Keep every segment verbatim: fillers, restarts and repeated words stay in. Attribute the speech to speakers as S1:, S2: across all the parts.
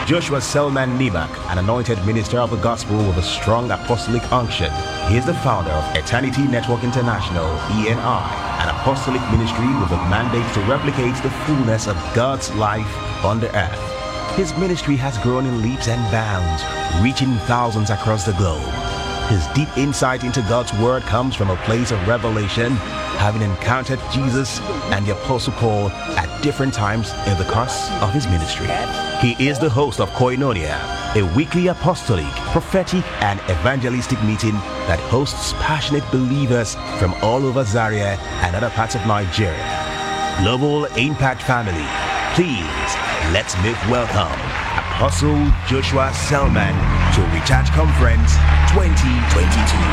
S1: Joshua Selman Nibak, an anointed minister of the gospel with a strong apostolic unction. He is the founder of Eternity Network International, E N I, an apostolic ministry with a mandate to replicate the fullness of God's life on the earth. His ministry has grown in leaps and bounds, reaching thousands across the globe. His deep insight into God's word comes from a place of revelation, having encountered Jesus and the Apostle Paul at different times in the course of his ministry. He is the host of Koinonia, a weekly apostolic, prophetic, and evangelistic meeting that hosts passionate believers from all over Zaria and other parts of Nigeria. Global Impact Family, please let's make welcome Apostle Joshua Selman to Recharge Conference twenty twenty-two.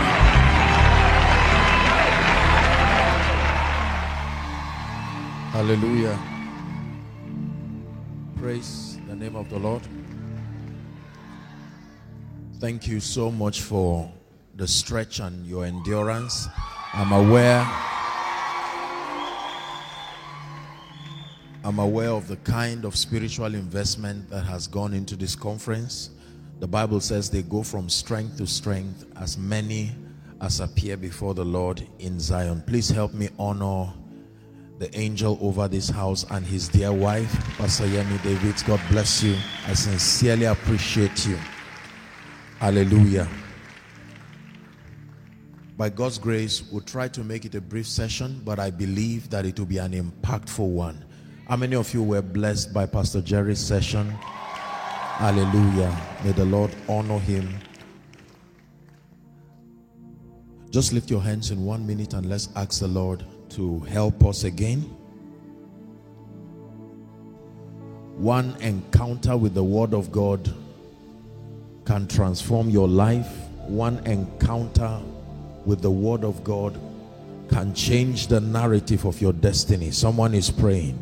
S2: Hallelujah. Praise the name of the Lord. Thank you so much for the stretch and your endurance. I'm aware I'm aware of the kind of spiritual investment that has gone into this conference. The Bible says they go from strength to strength, as many as appear before the Lord in Zion. Please help me honor the angel over this house and his dear wife, Pastor Yemi David. God bless you. I sincerely appreciate you. Hallelujah. By God's grace, we'll try to make it a brief session, but I believe that it will be an impactful one. How many of you were blessed by Pastor Jerry's session? Hallelujah. May the Lord honor him. Just lift your hands in one minute and let's ask the Lord to help us again. One encounter with the Word of God can transform your life. One encounter with the Word of God can change the narrative of your destiny. Someone is praying.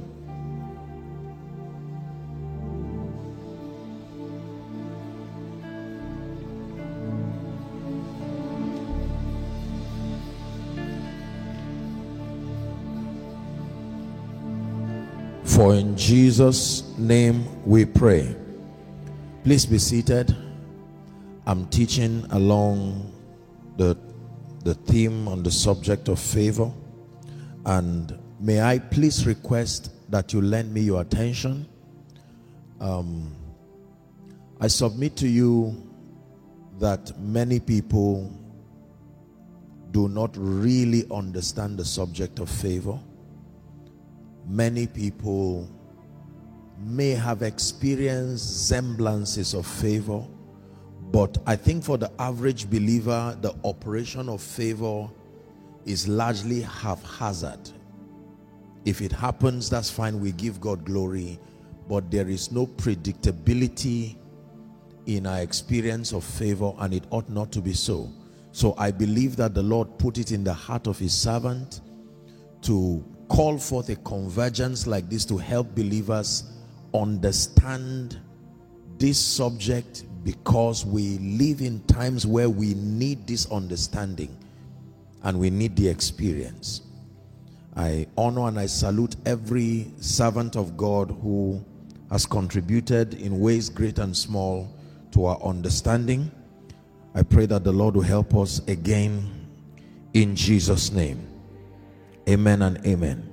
S2: For in Jesus' name we pray. Please be seated. I'm teaching along the, the theme on the subject of favor. And may I please request that you lend me your attention. Um, I submit to you that many people do not really understand the subject of favor. Many people may have experienced semblances of favor, but I think for the average believer, the operation of favor is largely haphazard. If it happens, that's fine, we give God glory, but there is no predictability in our experience of favor, and it ought not to be so. So I believe that the Lord put it in the heart of his servant to call forth a convergence like this to help believers understand this subject, because we live in times where we need this understanding and we need the experience. I honor and I salute every servant of God who has contributed in ways great and small to our understanding. I pray that the Lord will help us again in Jesus' name. Amen and amen.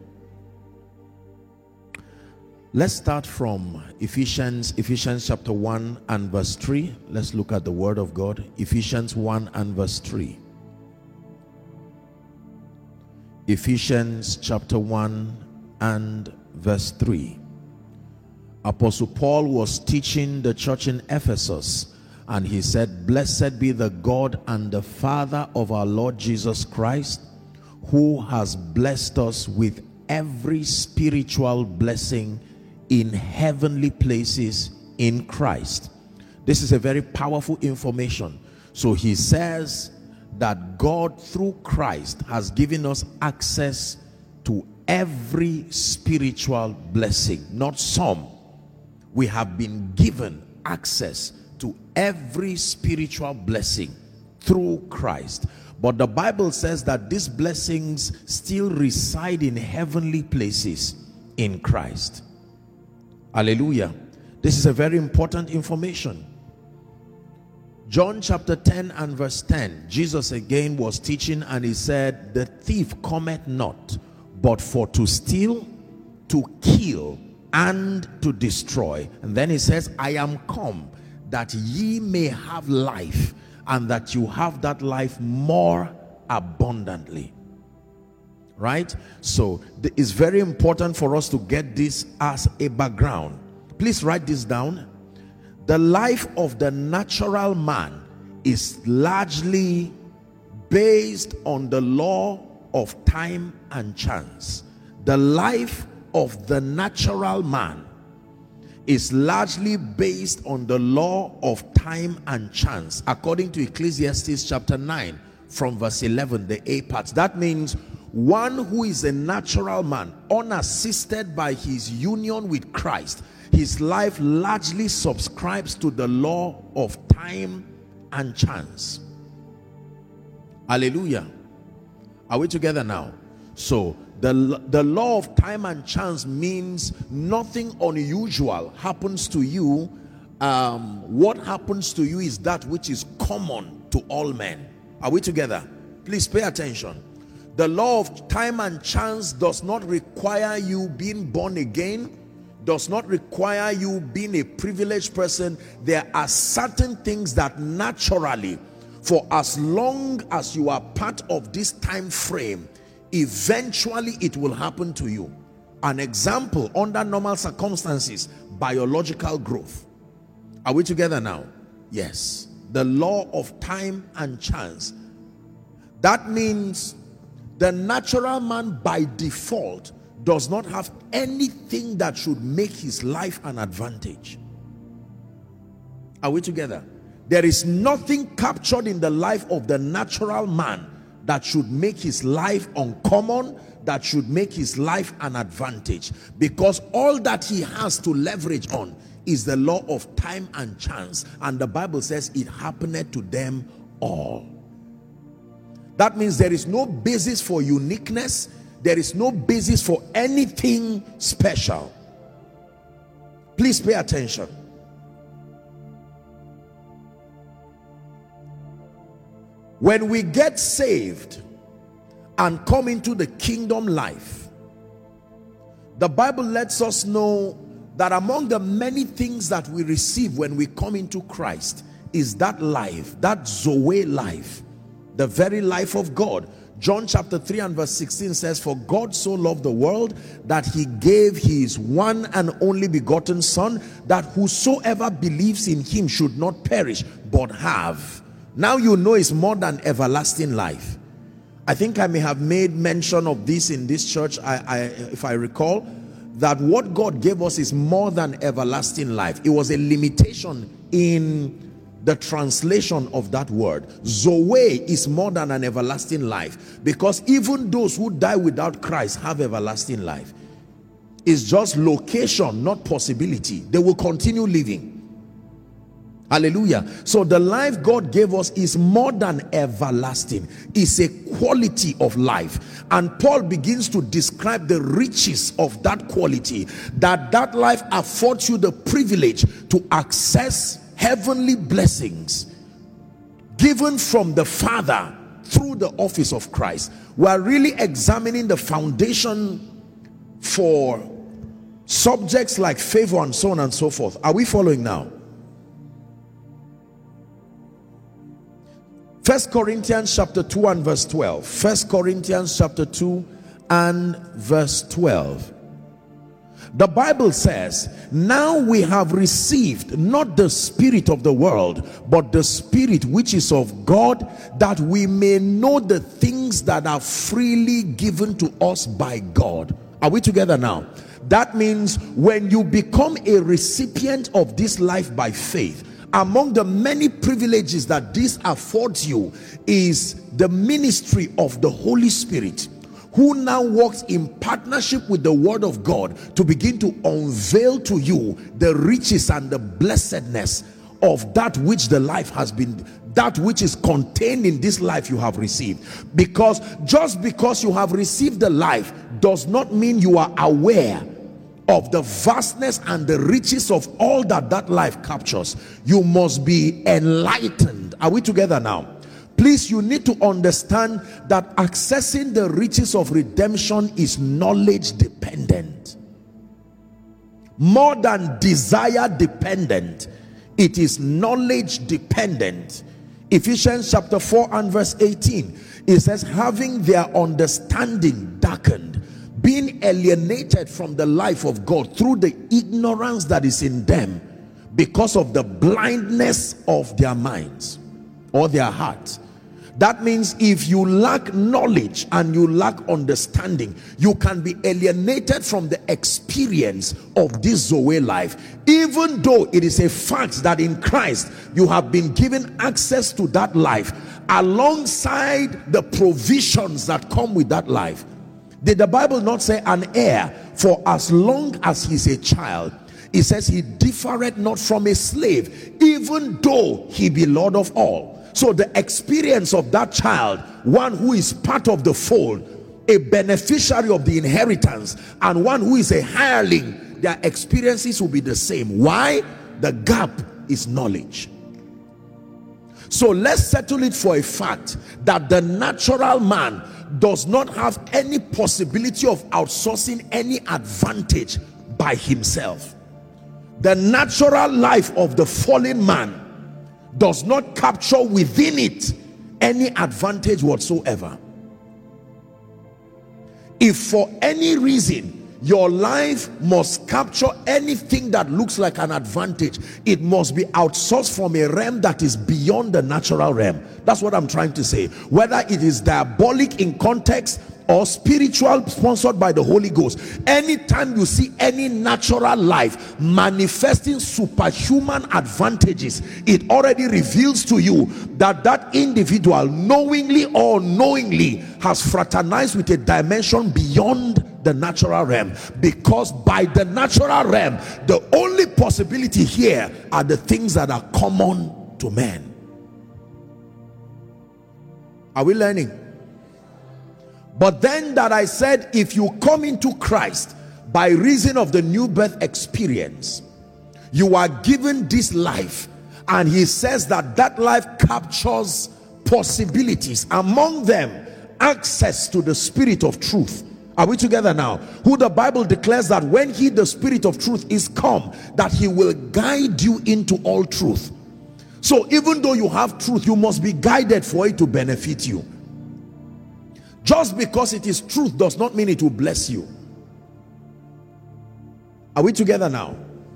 S2: Let's start from Ephesians, Ephesians chapter one and verse three. Let's look at the word of God. Ephesians one and verse three. Ephesians chapter one and verse three. Apostle Paul was teaching the church in Ephesus, and he said, "Blessed be the God and the Father of our Lord Jesus Christ, who has blessed us with every spiritual blessing in heavenly places in Christ." This is a very powerful information. So he says that God through Christ has given us access to every spiritual blessing, not some. We have been given access to every spiritual blessing through Christ. But the Bible says that these blessings still reside in heavenly places in Christ. Hallelujah. This is a very important information. John chapter ten and verse ten, Jesus again was teaching and he said, the thief cometh not but for to steal, to kill, and to destroy. And then he says, I am come that ye may have life, and that you have that life more abundantly. Right? So it's very important for us to get this as a background. Please write this down. The life of the natural man is largely based on the law of time and chance. The life of the natural man is largely based on the law of time and chance, according to Ecclesiastes chapter nine from verse eleven, the A part. That means one who is a natural man, unassisted by his union with Christ, his life largely subscribes to the law of time and chance. Hallelujah. Are we together now? So the, the law of time and chance means nothing unusual happens to you. Um, what happens to you is that which is common to all men. Are we together? Please pay attention. The law of time and chance does not require you being born again, does not require you being a privileged person. There are certain things that naturally, for as long as you are part of this time frame, eventually it will happen to you. An example, under normal circumstances, biological growth. Are we together now? Yes. The law of time and chance. That means the natural man by default does not have anything that should make his life an advantage. Are we together? There is nothing captured in the life of the natural man that should make his life uncommon, that should make his life an advantage, because all that he has to leverage on is the law of time and chance, and the Bible says it happened to them all. That means there is no basis for uniqueness, there is no basis for anything special. Please pay attention. When we get saved and come into the kingdom life, the Bible lets us know that among the many things that we receive when we come into Christ is that life, that Zoe life, the very life of God. John chapter three and verse sixteen says, for God so loved the world that he gave his one and only begotten son, that whosoever believes in him should not perish but have. Now you know it's more than everlasting life. I think I may have made mention of this in this church, I, I, if I recall, that what God gave us is more than everlasting life. It was a limitation in the translation of that word. Zoe is more than an everlasting life, because even those who die without Christ have everlasting life. It's just location, not possibility. They will continue living. Hallelujah. So the life God gave us is more than everlasting. It's a quality of life. And Paul begins to describe the riches of that quality, that that life affords you the privilege to access heavenly blessings given from the Father through the office of Christ. We are really examining the foundation for subjects like favor and so on and so forth. Are we following now? First Corinthians chapter two and verse twelve. First Corinthians chapter two and verse twelve. The Bible says, now we have received not the spirit of the world, but the Spirit which is of God, that we may know the things that are freely given to us by God. Are we together now? That means when you become a recipient of this life by faith, among the many privileges that this affords you is the ministry of the Holy Spirit, who now works in partnership with the Word of God to begin to unveil to you the riches and the blessedness of that which the life has been, that which is contained in this life you have received. Because just because you have received the life does not mean you are aware of the vastness and the riches of all that that life captures, you must be enlightened. Are we together now? Please, you need to understand that accessing the riches of redemption is knowledge dependent. More than desire dependent, it is knowledge dependent. Ephesians chapter four and verse eighteen, it says, having their understanding darkened, being alienated from the life of God through the ignorance that is in them because of the blindness of their minds or their hearts. That means if you lack knowledge and you lack understanding, you can be alienated from the experience of this Zoe life, even though it is a fact that in Christ you have been given access to that life alongside the provisions that come with that life. Did the Bible not say an heir for as long as he's a child? It says he differeth not from a slave, even though he be Lord of all. So the experience of that child, one who is part of the fold, a beneficiary of the inheritance, and one who is a hireling, their experiences will be the same. Why? The gap is knowledge. So let's settle it for a fact that the natural man does not have any possibility of outsourcing any advantage by himself. The natural life of the fallen man does not capture within it any advantage whatsoever. If for any reason your life must capture anything that looks like an advantage, it must be outsourced from a realm that is beyond the natural realm. That's what I'm trying to say. Whether it is diabolic in context or spiritual, sponsored by the Holy Ghost, anytime you see any natural life manifesting superhuman advantages, it already reveals to you that that individual knowingly or unknowingly has fraternized with a dimension beyond the natural realm, because by the natural realm the only possibility here are the things that are common to men. Are we learning? But then that I said, if you come into Christ by reason of the new birth experience, you are given this life, and he says that that life captures possibilities, among them access to the Spirit of truth. Are we together now? Who the Bible declares that when he, the Spirit of truth, is come, that he will guide you into all truth. So even though you have truth, you must be guided for it to benefit you. Just because it is truth does not mean it will bless you. Are we together now?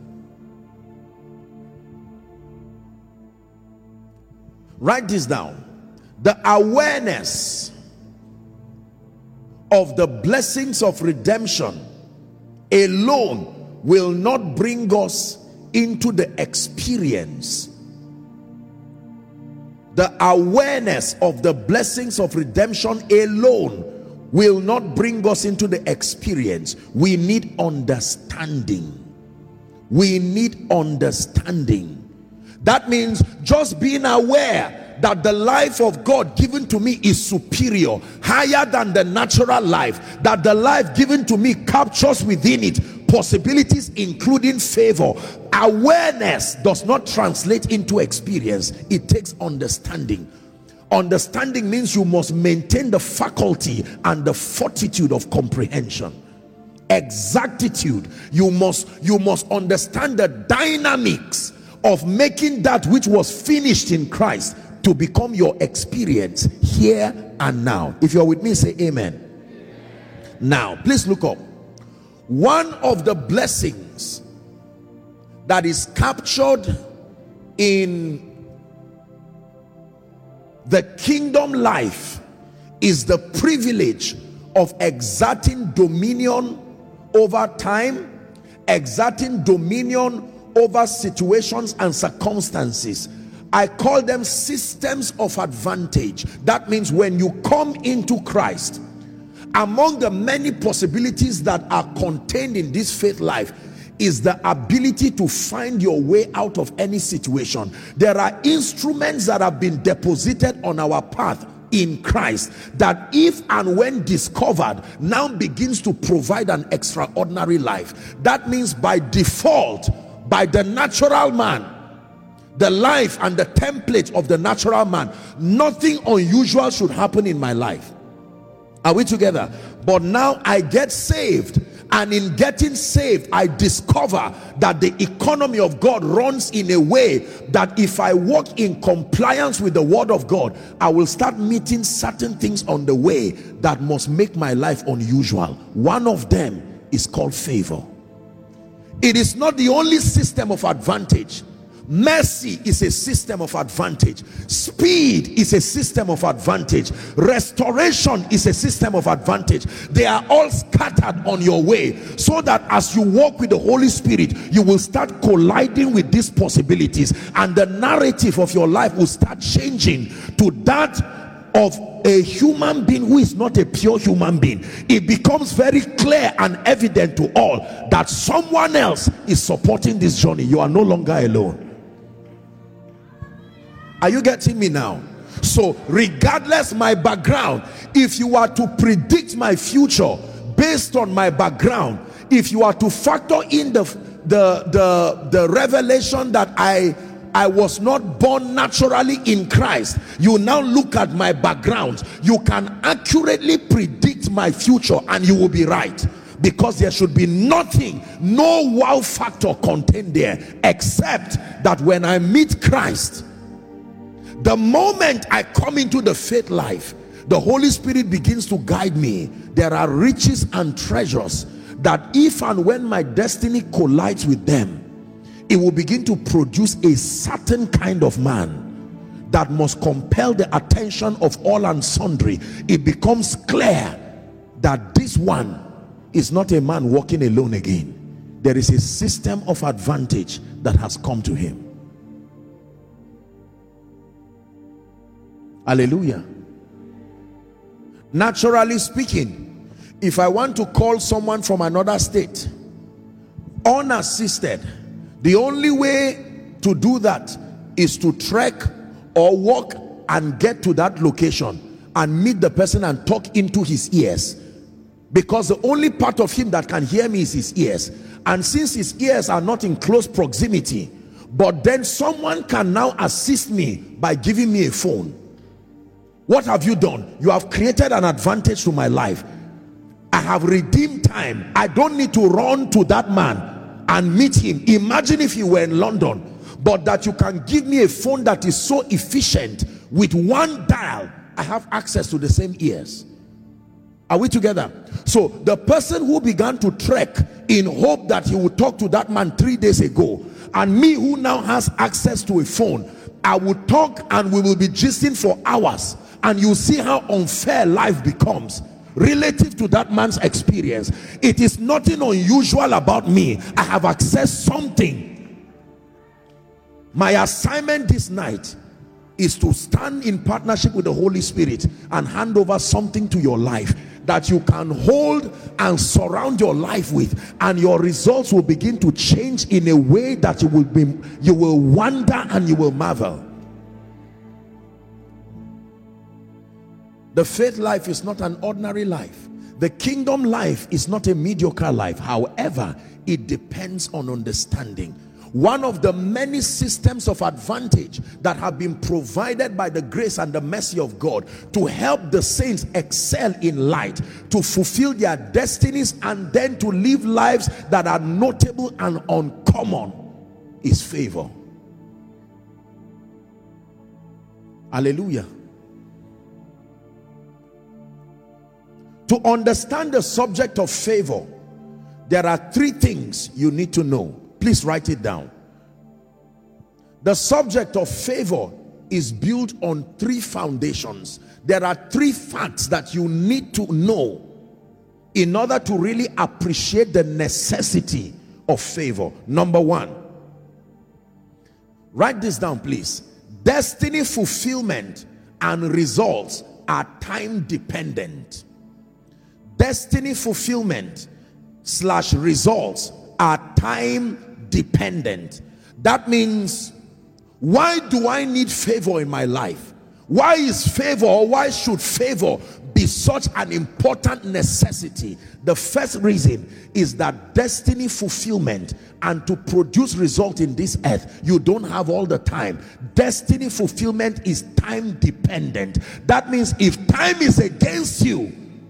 S2: Write this down. The awareness of the blessings of redemption alone will not bring us into the experience. The awareness of the blessings of redemption alone will not bring us into the experience. We need understanding. We need understanding. That means just being aware that the life of God given to me is superior, higher than the natural life, that the life given to me captures within it possibilities including favor. Awareness does not translate into experience. It takes understanding. Understanding means you must maintain the faculty and the fortitude of comprehension. Exactitude. You must you must understand the dynamics of making that which was finished in Christ to become your experience here and now. If you're with me, say amen. Now please look up. One of the blessings that is captured in the kingdom life is the privilege of exerting dominion over time, exerting dominion over situations and circumstances. I call them systems of advantage. That means when you come into Christ, among the many possibilities that are contained in this faith life is the ability to find your way out of any situation. There are instruments that have been deposited on our path in Christ, that if and when discovered, now begins to provide an extraordinary life. That means by default, by the natural man, the life and the template of the natural man, nothing unusual should happen in my life. Are we together? But now I get saved, and in getting saved I discover that the economy of God runs in a way that if I walk in compliance with the word of God, I will start meeting certain things on the way that must make my life unusual. One of them is called favor. It is not the only system of advantage. Mercy is a system of advantage. Speed is a system of advantage. Restoration is a system of advantage. They are all scattered on your way, so that as you walk with the Holy Spirit, you will start colliding with these possibilities, and the narrative of your life will start changing to that of a human being who is not a pure human being. It becomes very clear and evident to all that someone else is supporting this journey. You are no longer alone. Are you getting me now? So regardless my background, if you are to predict my future based on my background, if you are to factor in the the the, the revelation that I I was not born naturally in Christ, you now look at my background, you can accurately predict my future, and you will be right, because there should be nothing, no wow factor contained there, except that when I meet Christ, the moment I come into the faith life, the Holy Spirit begins to guide me. There are riches and treasures that if and when my destiny collides with them, it will begin to produce a certain kind of man that must compel the attention of all and sundry. It becomes clear that this one is not a man walking alone again. There is a system of advantage that has come to him. Hallelujah. Naturally speaking, if I want to call someone from another state unassisted, the only way to do that is to trek or walk and get to that location and meet the person and talk into his ears, because the only part of him that can hear me is his ears. And since his ears are not in close proximity, but then someone can now assist me by giving me a phone. What have you done? You have created an advantage to my life. I have redeemed time. I don't need to run to that man and meet him. Imagine if you were in London, but that you can give me a phone that is so efficient. With one dial, I have access to the same ears. Are we together? So the person who began to trek in hope that he would talk to that man three days ago, and me who now has access to a phone, I will talk and we will be gisting for hours. And you see how unfair life becomes relative to that man's experience. It is nothing unusual about me. I have accessed something. My assignment this night is to stand in partnership with the Holy Spirit and hand over something to your life that you can hold and surround your life with, and your results will begin to change in a way that you will be, you will wonder and you will marvel. The faith life is not an ordinary life. The kingdom life is not a mediocre life. However, it depends on understanding. One of the many systems of advantage that have been provided by the grace and the mercy of God to help the saints excel in light, to fulfill their destinies, and then to live lives that are notable and uncommon, is favor. Hallelujah. To understand the subject of favor, there are three things you need to know. Please write it down. The subject of favor is built on three foundations. There are three facts that you need to know in order to really appreciate the necessity of favor. Number one, write this down please. Destiny fulfillment and results are time dependent. Destiny fulfillment slash results are time dependent. That means, why do I need favor in my life? Why is favor, or why should favor be such an important necessity? The first reason is that destiny fulfillment and to produce result in this earth, you don't have all the time. Destiny fulfillment is time dependent. That means if time is against you,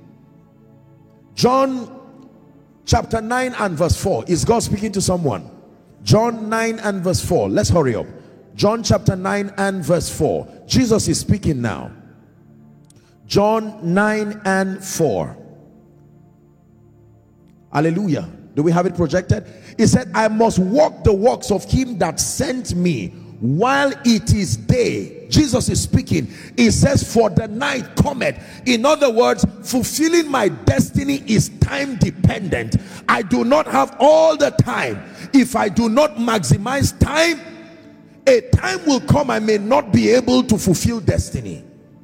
S2: John chapter nine and verse four, is God speaking to someone? John nine and verse four, let's hurry up. John chapter nine and verse four. Jesus is speaking now. John nine and four. Hallelujah. Do we have it projected? He said, I must walk the works of him that sent me while it is day. Jesus is speaking. He says, for the night cometh. In other words, fulfilling my destiny is time dependent. I do not have all the time. If I do not maximize time, a time will come I may not be able to fulfill destiny.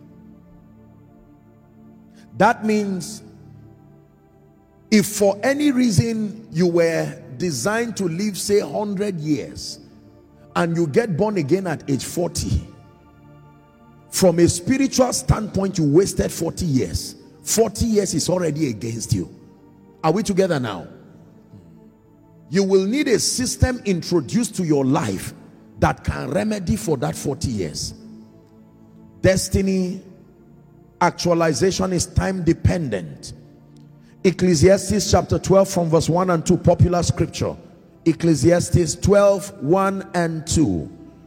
S2: That means if for any reason you were designed to live, say, one hundred years, and you get born again at age forty, from a spiritual standpoint, you wasted forty years. forty years is already against you. Are we together now? You will need a system introduced to your life that can remedy for that forty years. Destiny actualization is time dependent. Ecclesiastes chapter twelve from verse one and two, popular scripture. Ecclesiastes twelve, one and two.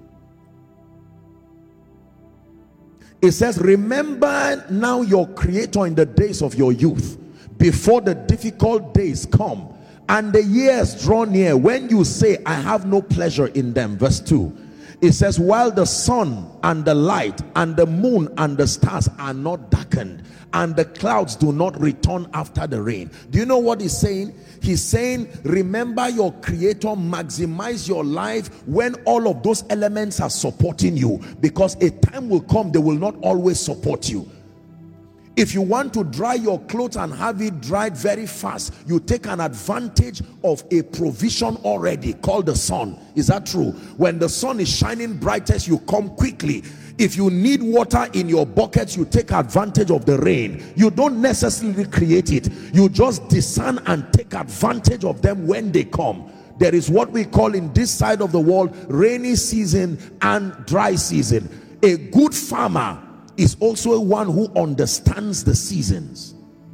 S2: It says, remember now your Creator in the days of your youth, before the difficult days come and the years draw near, when you say, I have no pleasure in them. Verse two, it says, while the sun and the light and the moon and the stars are not darkened, and the clouds do not return after the rain. Do you know what he's saying? He's saying, remember your Creator, maximize your life when all of those elements are supporting you, because a time will come they will not always support you. If you want to dry your clothes and have it dried very fast, you take an advantage of a provision already called the sun. Is that true? When the sun is shining brightest, you come quickly. If you need water in your buckets, you take advantage of the rain. You don't necessarily create it. You just discern and take advantage of them when they come. There is what we call in this side of the world rainy season and dry season. A good farmer is also one who understands the seasons.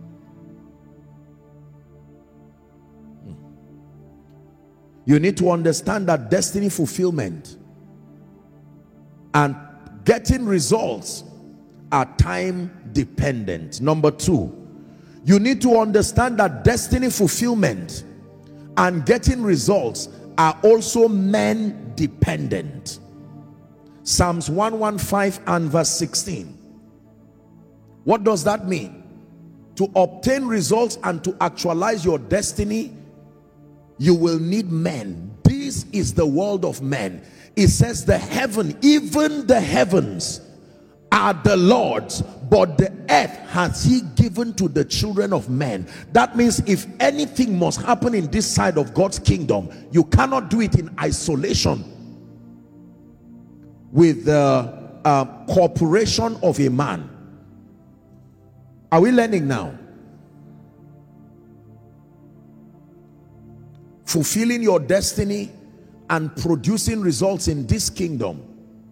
S2: You need to understand that destiny fulfillment and getting results are time dependent. Number two, you need to understand that destiny fulfillment and getting results are also men dependent. Psalms one fifteen and verse sixteen. What does that mean? To obtain results and to actualize your destiny, you will need men. This is the world of men. It says the heaven, even the heavens are the Lord's, but the earth has he given to the children of men. That means if anything must happen in this side of God's kingdom, you cannot do it in isolation with the uh, corporation of a man. Are we learning now? Fulfilling your destiny and producing results in this kingdom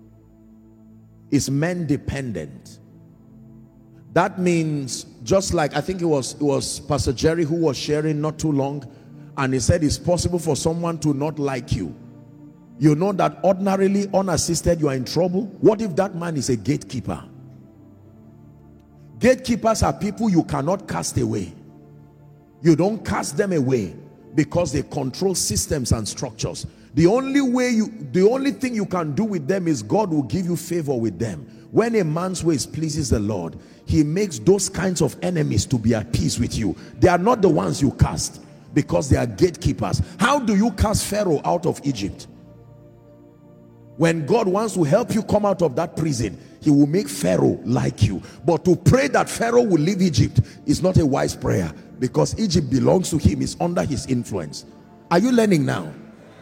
S2: is men dependent. That means, just like I think it was it was Pastor Jerry who was sharing not too long, and he said it's possible for someone to not like you. You know that ordinarily unassisted you are in trouble. What if that man is a gatekeeper? Gatekeepers are people you cannot cast away. You don't cast them away because they control systems and structures. The only way you, the only thing you can do with them is God will give you favor with them. When a man's ways pleases the Lord, he makes those kinds of enemies to be at peace with you. They are not the ones you cast because they are gatekeepers. How do you cast Pharaoh out of Egypt? When God wants to help you come out of that prison, he will make Pharaoh like you. But to pray that Pharaoh will leave Egypt is not a wise prayer, because Egypt belongs to him, is under his influence. Are you learning now?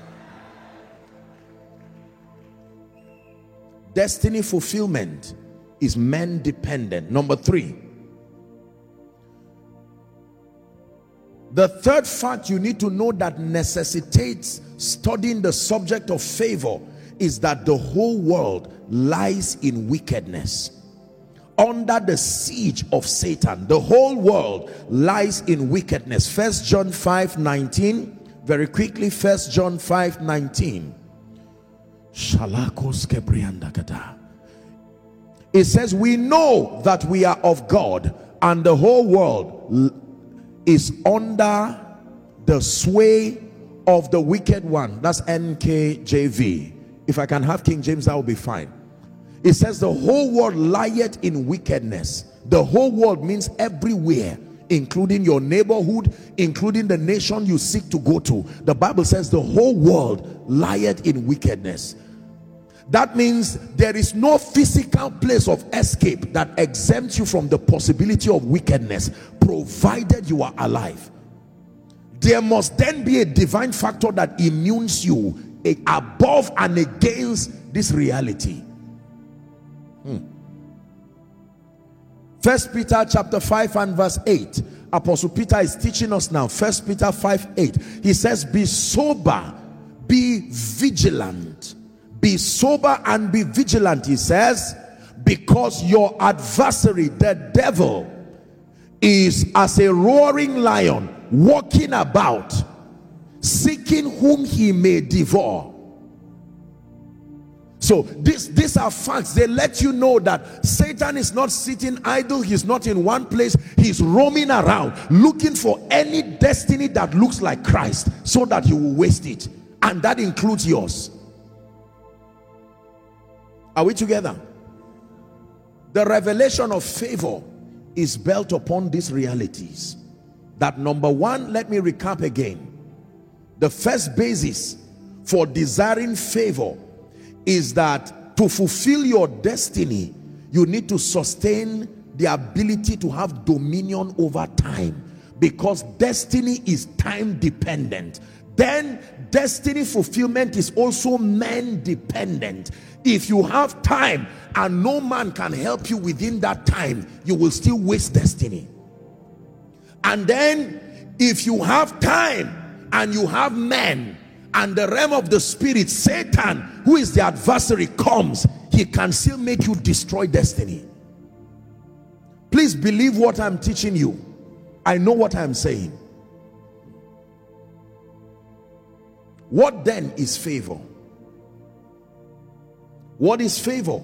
S2: Destiny fulfillment is man dependent. Number three, the third fact you need to know that necessitates studying the subject of favor is that the whole world lies in wickedness, under the siege of Satan. The whole world lies in wickedness. First John five nineteen, very quickly. First John five nineteen. It says, we know that we are of God, and the whole world is under the sway of the wicked one. That's N K J V. If I can have King James, that will be fine. It says the whole world lieth in wickedness. The whole world means everywhere, including your neighborhood, including the nation you seek to go to. The Bible says the whole world lieth in wickedness. That means there is no physical place of escape that exempts you from the possibility of wickedness, provided you are alive. There must then be a divine factor that immunes you above and against this reality. Hmm. First Peter chapter five and verse eight. Apostle Peter is teaching us now. First Peter five eight. He says, be sober, be vigilant. Be sober and be vigilant, he says, because your adversary, the devil, is as a roaring lion, walking about, seeking whom he may devour. So this, these are facts. They let you know that Satan is not sitting idle. He's not in one place. He's roaming around looking for any destiny that looks like Christ, so that he will waste it. And that includes yours. Are we together? The revelation of favor is built upon these realities. That number one, let me recap again. The first basis for desiring favor is that to fulfill your destiny, you need to sustain the ability to have dominion over time, because destiny is time dependent. Then destiny fulfillment is also man dependent. If you have time and no man can help you within that time, you will still waste destiny. And then if you have time and you have men, and the realm of the spirit, Satan, who is the adversary, comes, he can still make you destroy destiny. Please believe what I'm teaching you. I know what I'm saying. What then is favor? What is favor?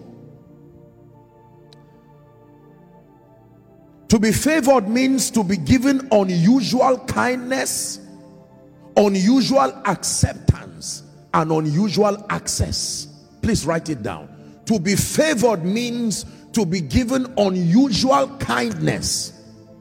S2: To be favored means to be given unusual kindness, unusual acceptance, and unusual access. Please write it down. To be favored means to be given unusual kindness,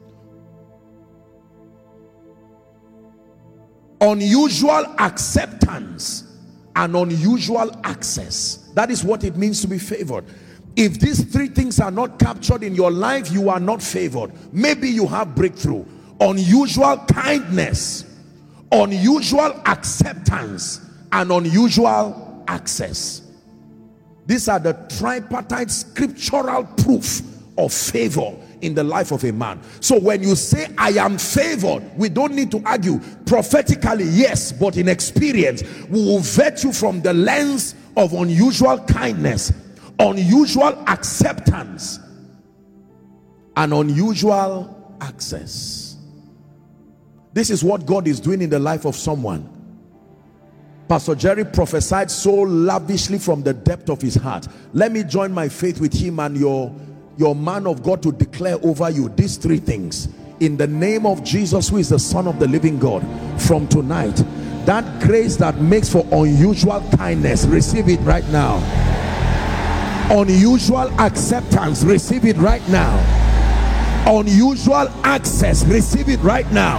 S2: unusual acceptance, and unusual access. That is what it means to be favored. If these three things are not captured in your life, you are not favored. Maybe you have breakthrough. Unusual kindness, unusual acceptance, and unusual access. These are the tripartite scriptural proof of favor in the life of a man. So when you say I am favored, we don't need to argue. Prophetically, yes, but in experience, we will vet you from the lens of unusual kindness, unusual acceptance, and unusual access. This is what God is doing in the life of someone. Pastor Jerry prophesied so lavishly from the depth of his heart. Let me join my faith with him and your your man of God to declare over you these three things in the name of Jesus, who is the Son of the living God. From tonight, that grace that makes for unusual kindness, receive it right now. Unusual acceptance, receive it right now. Unusual access, receive it right now.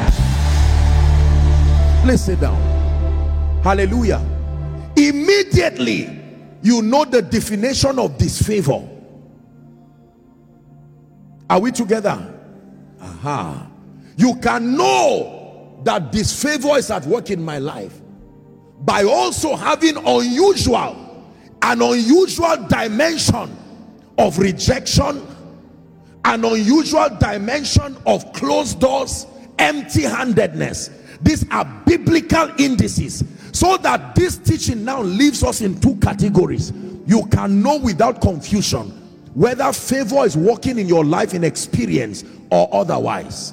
S2: Please sit down. Hallelujah. Immediately you know the definition of disfavor. Are we together? Aha. You can know that disfavor is at work in my life by also having unusual, an unusual dimension of rejection, an unusual dimension of closed doors, empty-handedness. These are biblical indices, so that this teaching now leaves us in two categories. You can know without confusion whether favor is working in your life in experience or otherwise.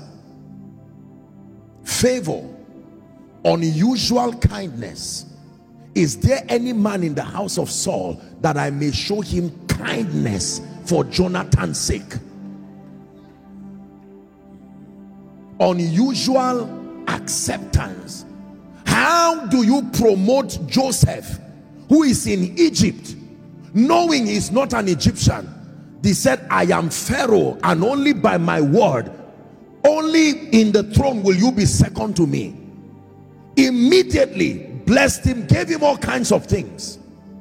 S2: Favor, unusual kindness. Is there any man in the house of Saul that I may show him kindness for Jonathan's sake? Unusual acceptance. How do you promote Joseph, who is in Egypt, knowing he's not an Egyptian? He said, I am Pharaoh, and only by my word, only in the throne will you be second to me. Immediately blessed him, gave him all kinds of things.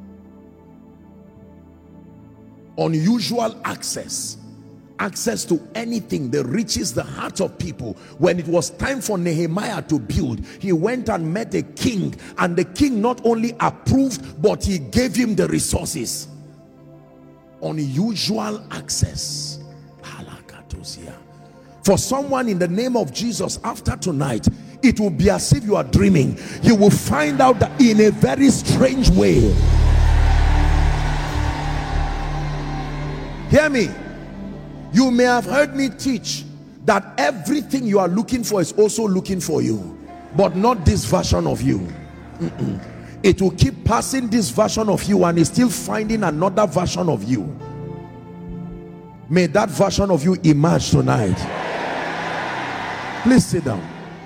S2: Unusual access. Access to anything that reaches the heart of people. When it was time for Nehemiah to build, he went and met a king, and the king not only approved, but he gave him the resources. Unusual access. For someone, in the name of Jesus, after tonight, it will be as if you are dreaming. You will find out that in a very strange way. Hear me. You may have heard me teach that everything you are looking for is also looking for you, but not this version of you. Mm-mm. It will keep passing this version of you and is still finding another version of you. May that version of you emerge tonight. Please sit down.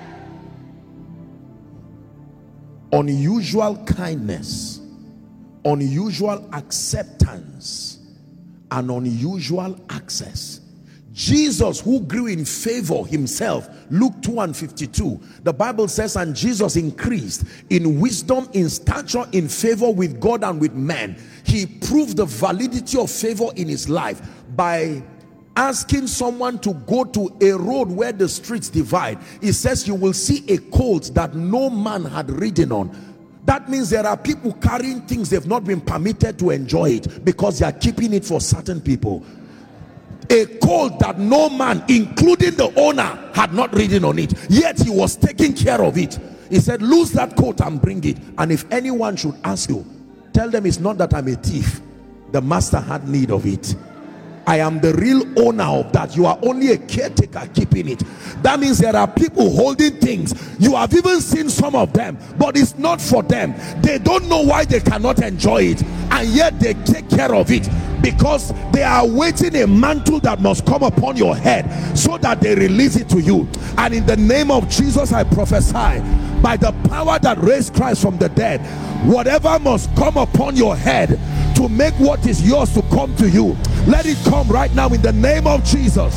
S2: Unusual kindness, unusual acceptance, and unusual access. Jesus, who grew in favor himself, Luke two and fifty-two, the Bible says, and Jesus increased in wisdom, in stature, in favor with God and with men. He proved the validity of favor in his life by asking someone to go to a road where the streets divide. He says, you will see a colt that no man had ridden on. That means there are people carrying things they've not been permitted to enjoy it, because they are keeping it for certain people. A colt that no man, including the owner, had not ridden on it, yet he was taking care of it. He said, lose that colt and bring it, and if anyone should ask you, tell them it's not that I'm a thief. The master had need of it. I am the real owner of that. You are only a caretaker keeping it. That means there are people holding things. You have even seen some of them, but it's not for them. They don't know why they cannot enjoy it, and yet they take care of it, because they are waiting a mantle that must come upon your head so that they release it to you. And in the name of Jesus, I prophesy, by the power that raised Christ from the dead, whatever must come upon your head to make what is yours to come to you, let it come right now in the name of Jesus.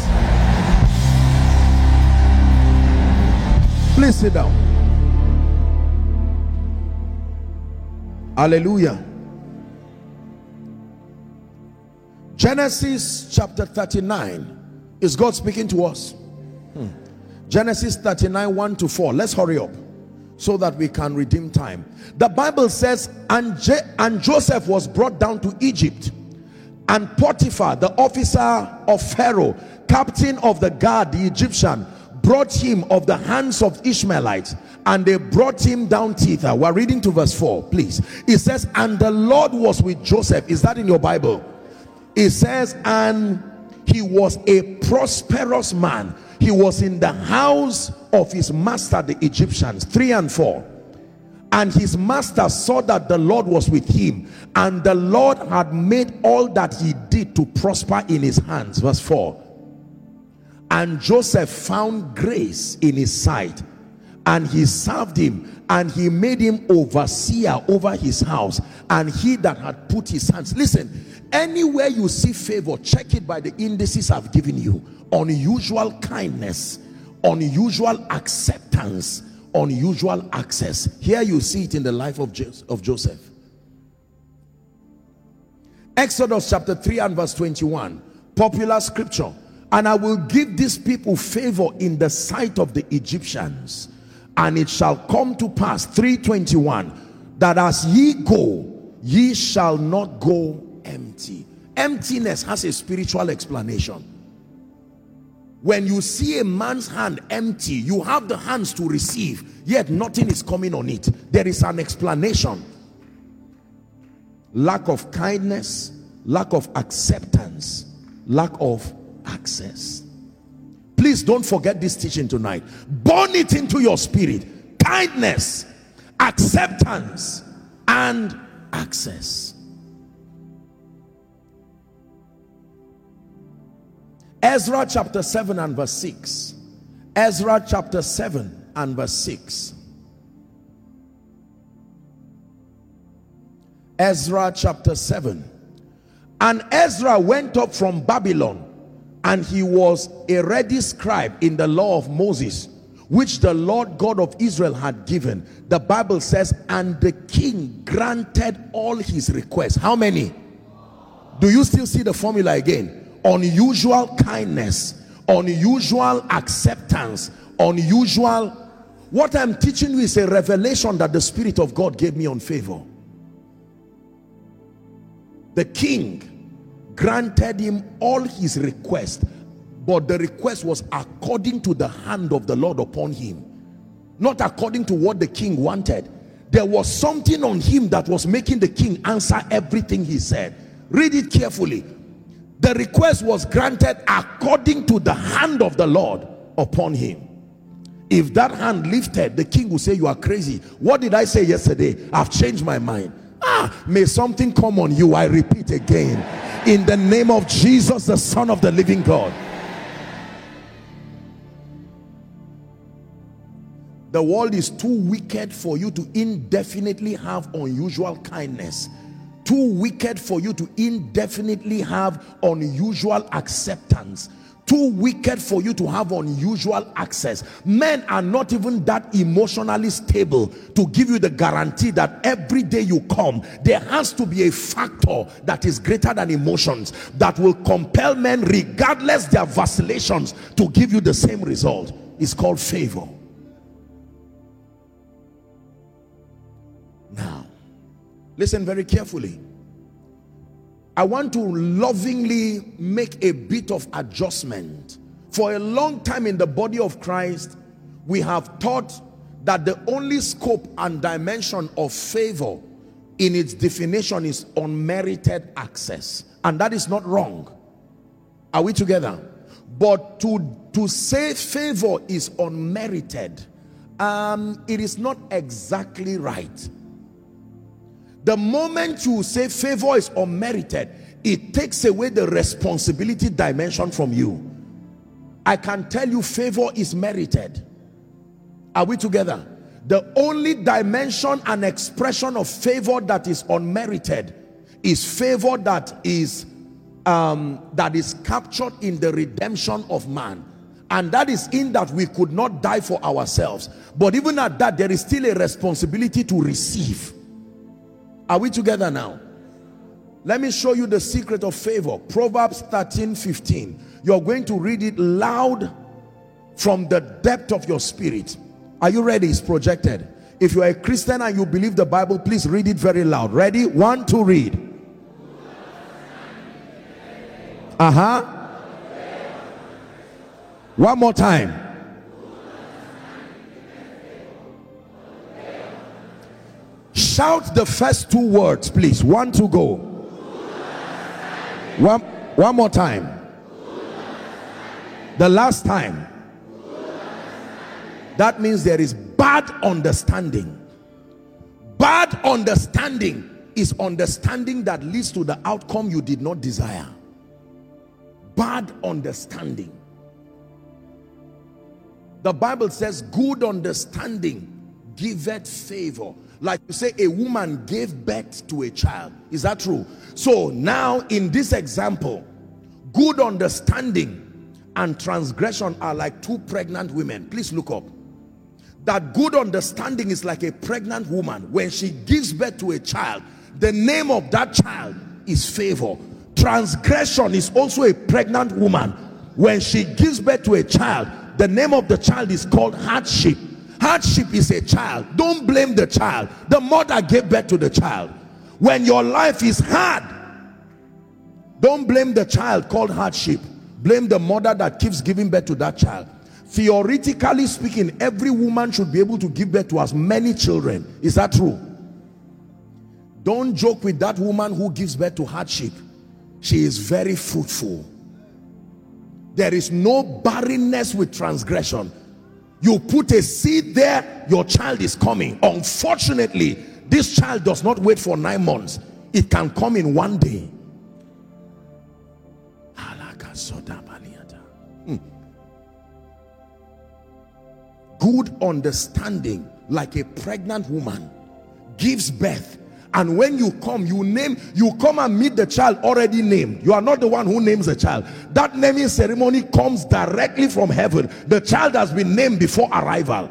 S2: Please sit down. Hallelujah. Genesis chapter thirty-nine. Is God speaking to us? Hmm. Genesis thirty-nine, one to four. Let's hurry up so that we can redeem time. The Bible says, and, Je and Joseph was brought down to Egypt, and Potiphar, the officer of Pharaoh, captain of the guard, the Egyptian, brought him of the hands of Ishmaelites, and they brought him down thither. We're reading to verse four, please. It says, and the Lord was with Joseph. Is that in your Bible? It says, and he was a prosperous man. He was in the house of his master, the Egyptians. Three and four. And his master saw that the Lord was with him, and the Lord had made all that he did to prosper in his hands. Verse four. And Joseph found grace in his sight, and he served him, and he made him overseer over his house, and he that had put his hands. Listen, anywhere you see favor, check it by the indices I've given you. Unusual kindness, unusual acceptance, unusual access. Here you see it in the life of, Jo- of Joseph. Exodus chapter three and verse twenty-one, popular scripture. And I will give these people favor in the sight of the Egyptians, and it shall come to pass, three twenty-one, that as ye go, ye shall not go empty. emptiness has a spiritual explanation. When you see a man's hand empty, you have the hands to receive, yet nothing is coming on it. There is an explanation. Lack of kindness, lack of acceptance, lack of access. Please don't forget this teaching tonight. Burn it into your spirit. Kindness, acceptance, and access. Ezra chapter seven and verse six. Ezra chapter seven and verse six. Ezra chapter seven. And Ezra went up from Babylon, and he was a ready scribe in the law of Moses, which the Lord God of Israel had given. The Bible says, and the king granted all his requests. How many? Do you still see the formula again? Unusual kindness, unusual acceptance, unusual. What I'm teaching you is a revelation that the Spirit of God gave me on favor. The king granted him all his requests, but the request was according to the hand of the Lord upon him, not according to what the king wanted. There was something on him that was making the king answer everything he said. Read it carefully. The request was granted according to the hand of the Lord upon him. If that hand lifted, the king would say, you are crazy. What did I say yesterday? I've changed my mind. Ah, may something come on you. I repeat again, in the name of Jesus, the Son of the living God. The world is too wicked for you to indefinitely have unusual kindness. Too wicked for you to indefinitely have unusual acceptance. Too wicked for you to have unusual access. Men are not even that emotionally stable to give you the guarantee that every day you come, there has to be a factor that is greater than emotions that will compel men, regardless their vacillations, to give you the same result. It's called favor. Now, listen very carefully. I want to lovingly make a bit of adjustment. For a long time in the body of Christ, we have taught that the only scope and dimension of favor in its definition is unmerited access. And that is not wrong. Are we together? But to, to say favor is unmerited, um, it is not exactly right. The moment you say favor is unmerited, it takes away the responsibility dimension from you. I can tell you favor is merited. Are we together? The only dimension and expression of favor that is unmerited is favor that is um, that is captured in the redemption of man. And that is in that we could not die for ourselves. But even at that, there is still a responsibility to receive. Are we together now? Let me show you the secret of favor. Proverbs thirteen fifteen. You're going to read it loud from the depth of your spirit. Are you ready? It's projected. If you are a Christian and you believe the Bible, please read it very loud. Ready? One, two, read. Uh-huh. One more time. Shout the first two words, please. One to go. One, one more time. The last time. That means there is bad understanding. Bad understanding is understanding that leads to the outcome you did not desire. Bad understanding. The Bible says good understanding giveth favor. Like you say, a woman gave birth to a child. Is that true? So now in this example, good understanding and transgression are like two pregnant women. Please look up. That good understanding is like a pregnant woman. When she gives birth to a child, the name of that child is favor. Transgression is also a pregnant woman. When she gives birth to a child, the name of the child is called hardship. Hardship is a child. Don't blame the child. The mother gave birth to the child. When your life is hard, Don't blame the child called hardship. Blame the mother that keeps giving birth to that child. Theoretically speaking, every woman should be able to give birth to as many children. Is that true? Don't joke with that woman who gives birth to hardship. She is very fruitful. There is no barrenness with transgression. You put a seed there, your child is coming. Unfortunately, this child does not wait for nine months. It can come in one day. Hmm. Good understanding, like a pregnant woman gives birth, and when you come, you name, you come and meet the child already named. You are not the one who names the child. That naming ceremony comes directly from heaven. The child has been named before arrival.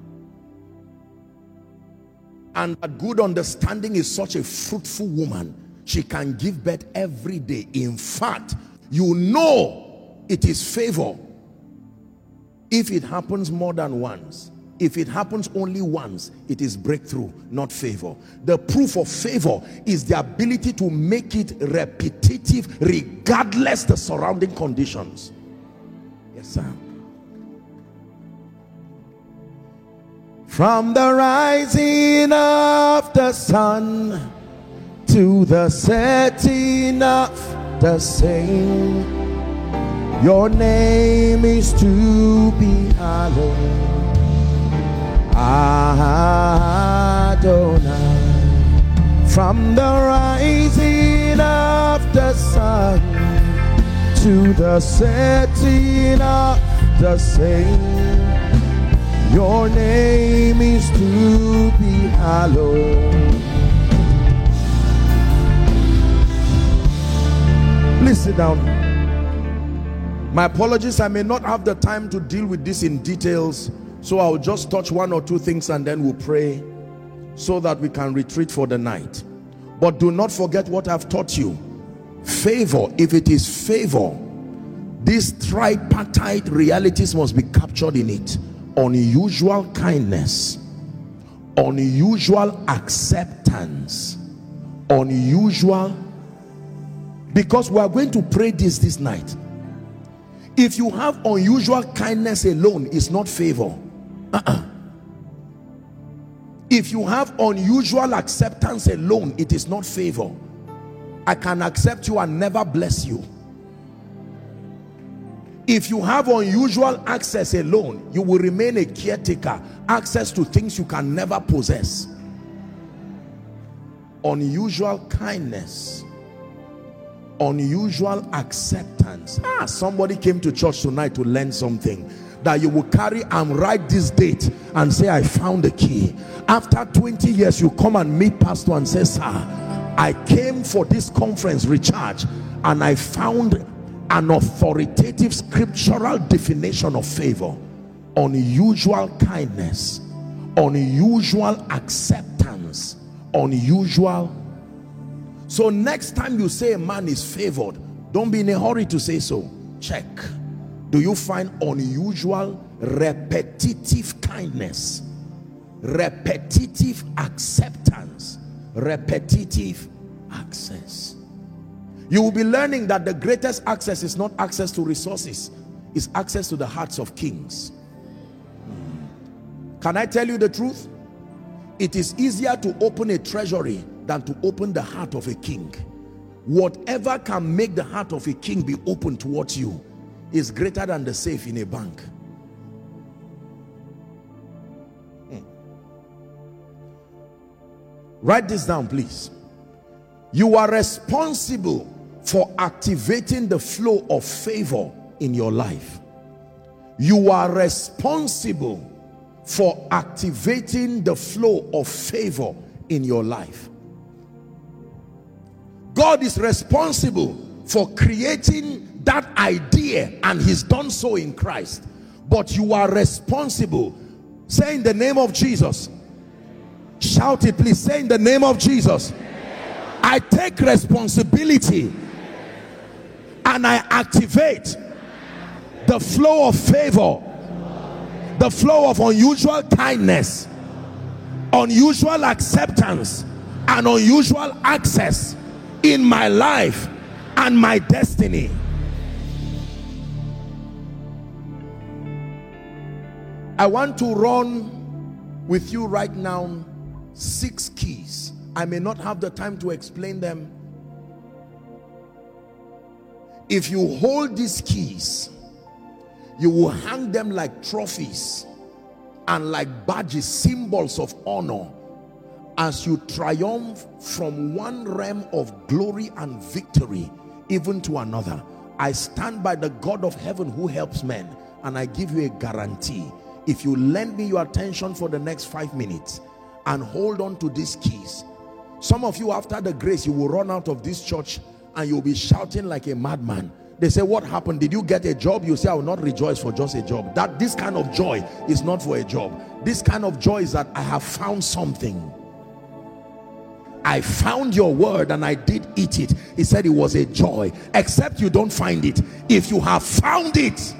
S2: And a good understanding is such a fruitful woman. She can give birth every day. In fact, you know it is favor if it happens more than once. If it happens only once, it is breakthrough, not favor. The proof of favor is the ability to make it repetitive regardless the surrounding conditions. Yes, sir. From the rising of the sun to the setting of the same, your name is to be hallowed. Adonai. From the rising of the sun to the setting of the same, your name is to be hallowed. Please sit down. My apologies, I may not have the time to deal with this in details, so I'll just touch one or two things and then we'll pray so that we can retreat for the night. But do not forget what I've taught you. Favor, if it is favor, these tripartite realities must be captured in it. Unusual kindness, unusual acceptance, unusual, because we are going to pray this this night. If you have unusual kindness alone, it's not favor. Uh-uh. If you have unusual acceptance alone, it is not favor. I can accept you and never bless you. If you have unusual access alone, you will remain a caretaker, access to things you can never possess. Unusual kindness, unusual acceptance. Ah, somebody came to church tonight to learn something. That you will carry and write this date and say, I found the key. After twenty years, you come and meet pastor and say, sir, I came for this conference, Recharge, and I found an authoritative scriptural definition of favor. Unusual kindness, unusual acceptance, unusual. So next time you say a man is favored, don't be in a hurry to say so. Check. Do you find unusual, repetitive kindness, repetitive acceptance, repetitive access? You will be learning that the greatest access is not access to resources, it's access to the hearts of kings. Can I tell you the truth? It is easier to open a treasury than to open the heart of a king. Whatever can make the heart of a king be open towards you is greater than the safe in a bank. Hmm. Write this down, please. You are responsible for activating the flow of favor in your life. You are responsible for activating the flow of favor in your life. God is responsible for creating that idea, and he's done so in Christ. But you are responsible. Say in the name of Jesus. Shout it, please. Say in the name of Jesus. I take responsibility and I activate the flow of favor, the flow of unusual kindness, unusual acceptance, and unusual access in my life and my destiny. I want to run with you right now six keys. I may not have the time to explain them. If you hold these keys, you will hang them like trophies and like badges, symbols of honor, as you triumph from one realm of glory and victory even to another. I stand by the God of heaven who helps men, and I give you a guarantee. If you lend me your attention for the next five minutes and hold on to these keys, some of you, after the grace, you will run out of this church and you'll be shouting like a madman. They say, what happened? Did you get a job? You say, I will not rejoice for just a job. That this kind of joy is not for a job. This kind of joy is that I have found something. I found your word and I did eat it. He said it was a joy. Except you don't find it. If you have found it,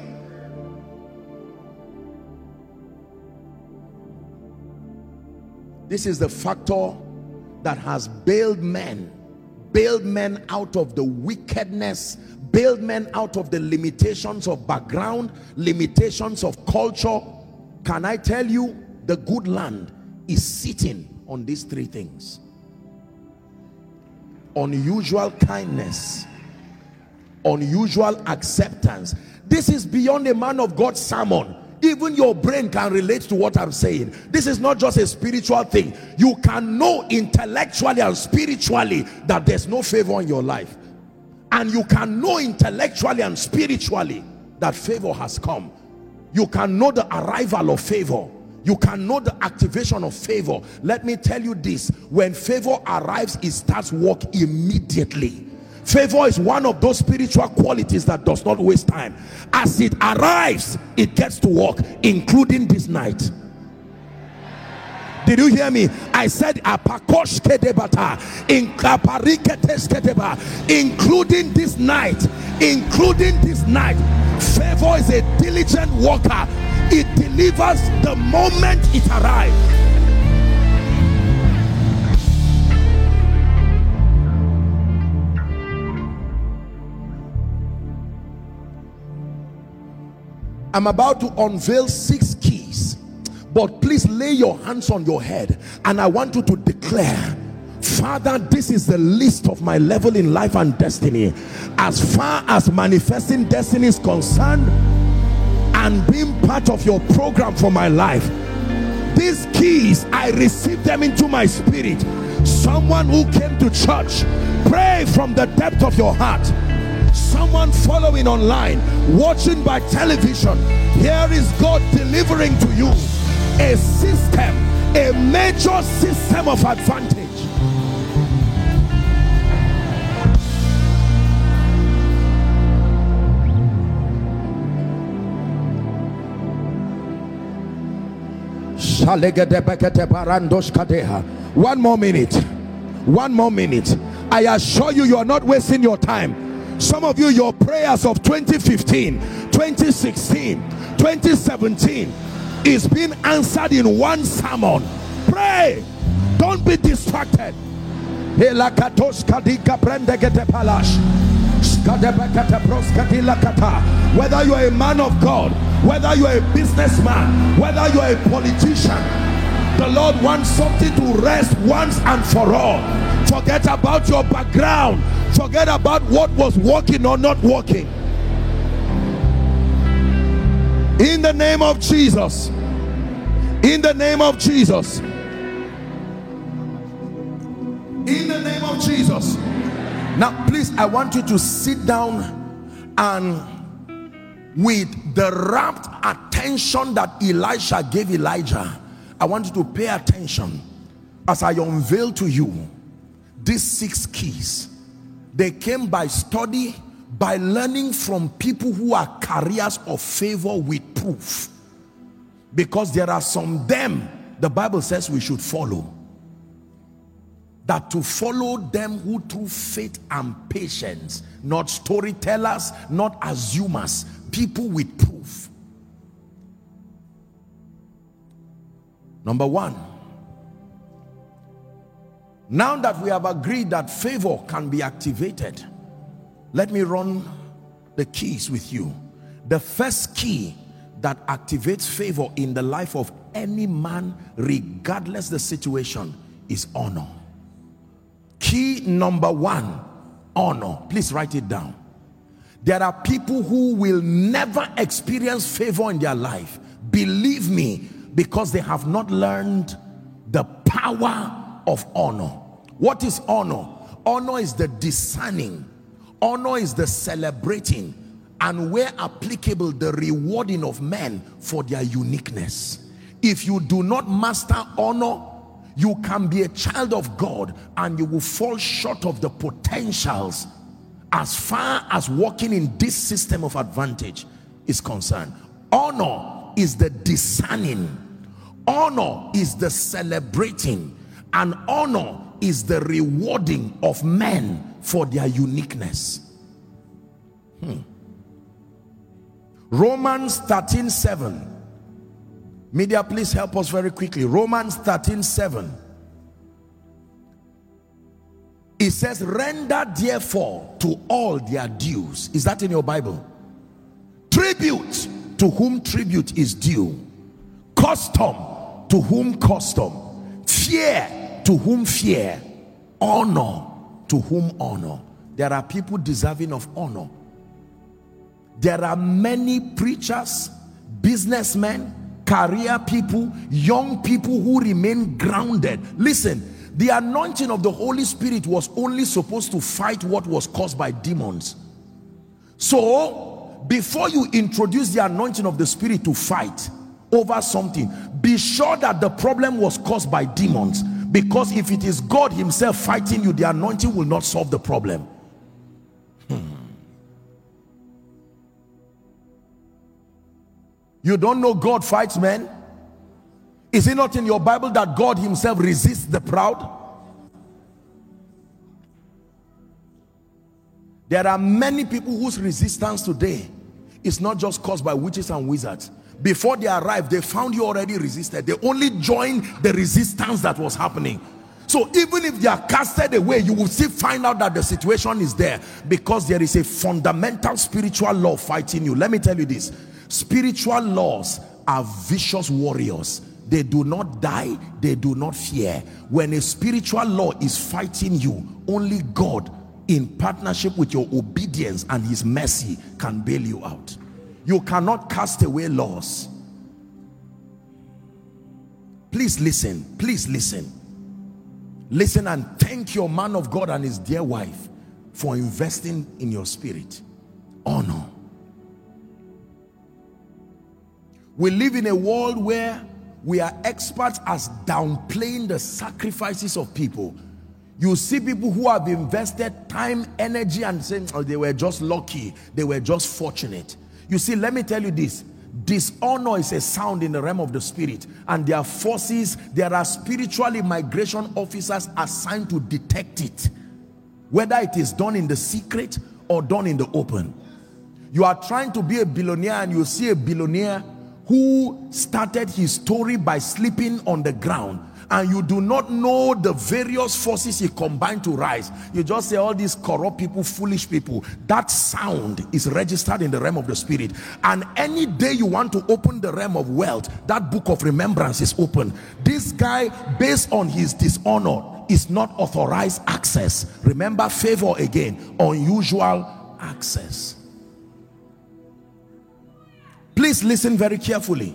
S2: this is the factor that has bailed men, bailed men out of the wickedness, bailed men out of the limitations of background, limitations of culture. Can I tell you, the good land is sitting on these three things: unusual kindness, unusual acceptance. This is beyond a man of God's sermon. Even your brain can relate to what I'm saying. This is not just a spiritual thing. You can know intellectually and spiritually that there's no favor in your life. And you can know intellectually and spiritually that favor has come. You can know the arrival of favor. You can know the activation of favor. Let me tell you this: when favor arrives, it starts work immediately. Favor is one of those spiritual qualities that does not waste time. As it arrives, it gets to work, including this night. Did you hear me? I said including this night, including this night. Favor is a diligent worker. It delivers the moment it arrives. I'm about to unveil six keys, but please lay your hands on your head and I want you to declare, Father, this is the list of my level in life and destiny. As far as manifesting destiny is concerned and being part of your program for my life, these keys, I receive them into my spirit. Someone who came to church, pray from the depth of your heart. Someone following online, watching by television, here is God delivering to you a system, a major system of advantage. One more minute. One more minute. I assure you, you are not wasting your time. Some of you, your prayers of twenty fifteen, twenty sixteen, twenty seventeen is being answered in one sermon. Pray. Don't be distracted. Whether you are a man of God, whether you are a businessman, whether you are a politician, the Lord wants something to rest once and for all. Forget about your background. Forget about what was working or not working. In the name of Jesus. In the name of Jesus. In the name of Jesus. Now, please, I want you to sit down and with the rapt attention that Elisha gave Elijah, I want you to pay attention as I unveil to you these six keys. They came by study, by learning from people who are carriers of favor with proof. Because there are some them the Bible says we should follow. That to follow them who through faith and patience, not storytellers, not assumers, people with proof. Number one, now that we have agreed that favor can be activated, Let me run the keys with you. The first key that activates favor in the life of any man, regardless the situation, is honor. Key number one, honor. Please write it down. There are people who will never experience favor in their life, believe me, because they have not learned the power of honor. What is honor? Honor is the discerning. Honor is the celebrating, and where applicable, the rewarding of men for their uniqueness. If you do not master honor, you can be a child of God and you will fall short of the potentials as far as walking in this system of advantage is concerned. Honor is the discerning, honor is the celebrating, and honor is the rewarding of men for their uniqueness. Hmm. Romans thirteen seven. Media, please help us very quickly. Romans thirteen seven. It says, render therefore to all their dues. Is that in your Bible? Tribute to whom tribute is due. Custom to whom custom. Fear to whom fear. Honor to whom honor. There are people deserving of honor. There are many preachers, businessmen, career people, young people who remain grounded. Listen, the anointing of the Holy Spirit was only supposed to fight what was caused by demons. So, before you introduce the anointing of the Spirit to fight over something, be sure that the problem was caused by demons. Because if it is God himself fighting you, the anointing will not solve the problem. Hmm. You don't know God fights men? Is it not in your Bible that God himself resists the proud? There are many people whose resistance today is not just caused by witches and wizards. Before they arrived, they found you already resisted. They only joined the resistance that was happening. So even if they are casted away, you will still find out that the situation is there, because there is a fundamental spiritual law fighting you. Let me tell you this. Spiritual laws are vicious warriors. They do not die, they do not fear. When a spiritual law is fighting you, only God, in partnership with your obedience and his mercy, can bail you out. You cannot cast away laws. Please listen, please listen. Listen and thank your man of God and his dear wife for investing in your spirit. Honor. We live in a world where we are experts as downplaying the sacrifices of people. You see people who have invested time, energy, and saying, oh, they were just lucky, they were just fortunate. You see, let me tell you this. Dishonor is a sound in the realm of the spirit, and there are forces, there are spiritual immigration officers assigned to detect it, whether it is done in the secret or done in the open. You are trying to be a billionaire and you see a billionaire who started his story by sleeping on the ground, and you do not know the various forces he combined to rise. You just say all these corrupt people, foolish people. That sound is registered in the realm of the spirit, and any day you want to open the realm of wealth, that book of remembrance is open. This guy, based on his dishonor, is not authorized access. Remember, favor again, unusual access. Please listen very carefully.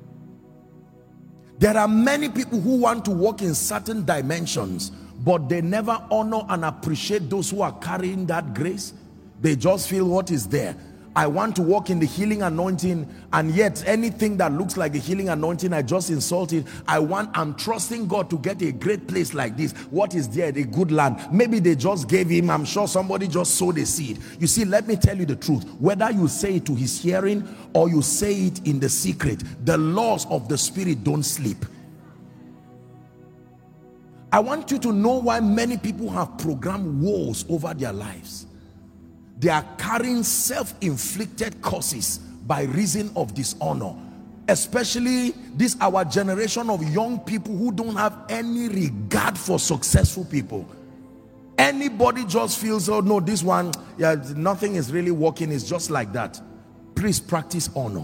S2: There are many people who want to walk in certain dimensions, but they never honor and appreciate those who are carrying that grace. They just feel what is there. I want to walk in the healing anointing, and yet anything that looks like the healing anointing, I just insult it. I want, I'm trusting God to get a great place like this. What is there? A good land. Maybe they just gave him, I'm sure somebody just sowed a seed. You see, let me tell you the truth. Whether you say it to his hearing or you say it in the secret, the laws of the spirit don't sleep. I want you to know why many people have programmed woes over their lives. They are carrying self-inflicted curses by reason of dishonor. Especially this our generation of young people who don't have any regard for successful people. Anybody just feels, oh no, this one, yeah, nothing is really working, it's just like that. Please practice honor.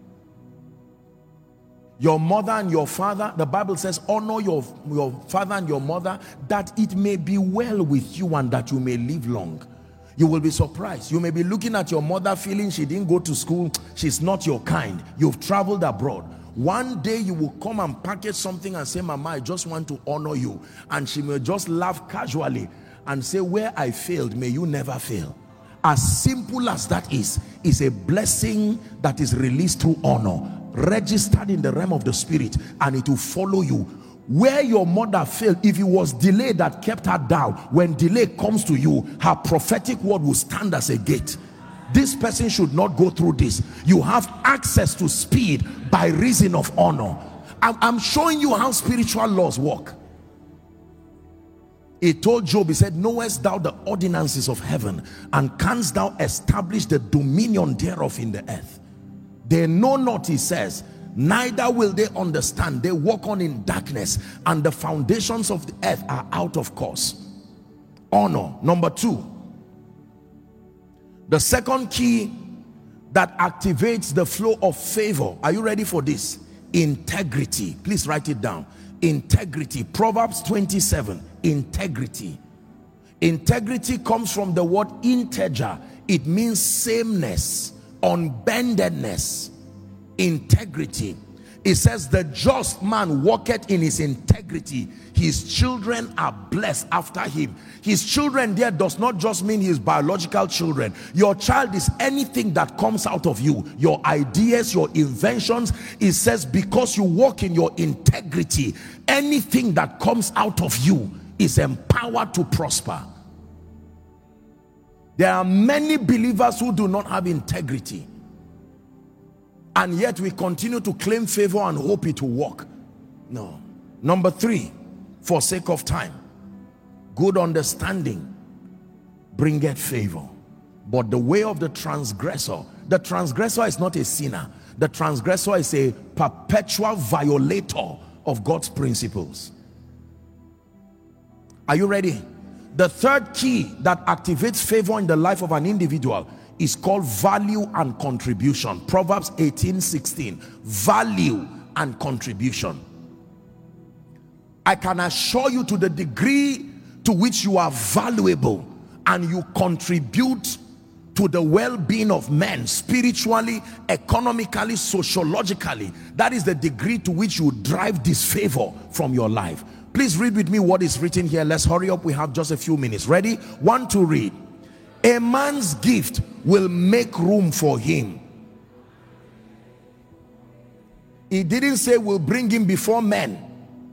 S2: Your mother and your father, the Bible says, honor your, your father and your mother, that it may be well with you and that you may live long. You will be surprised. You may be looking at your mother feeling she didn't go to school, she's not your kind, you've traveled abroad. One day you will come and package something and say, Mama, I just want to honor you. And she may just laugh casually and say, where I failed, may you never fail. As simple as that is, is a blessing that is released through honor, registered in the realm of the spirit, and it will follow you. Where your mother failed, if it was delay that kept her down, when delay comes to you, her prophetic word will stand as a gate. This person should not go through this. You have access to speed by reason of honor. I'm showing you how spiritual laws work. He told Job, he said, knowest thou the ordinances of heaven, and canst thou establish the dominion thereof in the earth? They know not, he says, neither will they understand. They walk on in darkness, and the foundations of the earth are out of course. Honor. Number two, the second key that activates the flow of favor. Are you ready for this? Integrity. Please write it down. Integrity. Proverbs twenty-seven. Integrity. Integrity comes from the word integer. It means sameness, unbendedness. Integrity. It says, the just man walketh in his integrity, his children are blessed after him. His children there does not just mean his biological children. Your child is anything that comes out of you, your ideas, your inventions. It says, because you walk in your integrity, anything that comes out of you is empowered to prosper. There are many believers who do not have integrity, and yet we continue to claim favor and hope it will work. No. Number three, for sake of time, good understanding bringeth favor, but the way of the transgressor, the transgressor is not a sinner. The transgressor is a perpetual violator of God's principles. Are you ready? The third key that activates favor in the life of an individual is called value and contribution. Proverbs eighteen sixteen. Value and contribution. I can assure you, to the degree to which you are valuable and you contribute to the well-being of men, spiritually, economically, sociologically, that is the degree to which you drive disfavor from your life. Please read with me what is written here. Let's hurry up, we have just a few minutes. Ready? One to read. A man's gift will make room for him. He didn't say will bring him before men.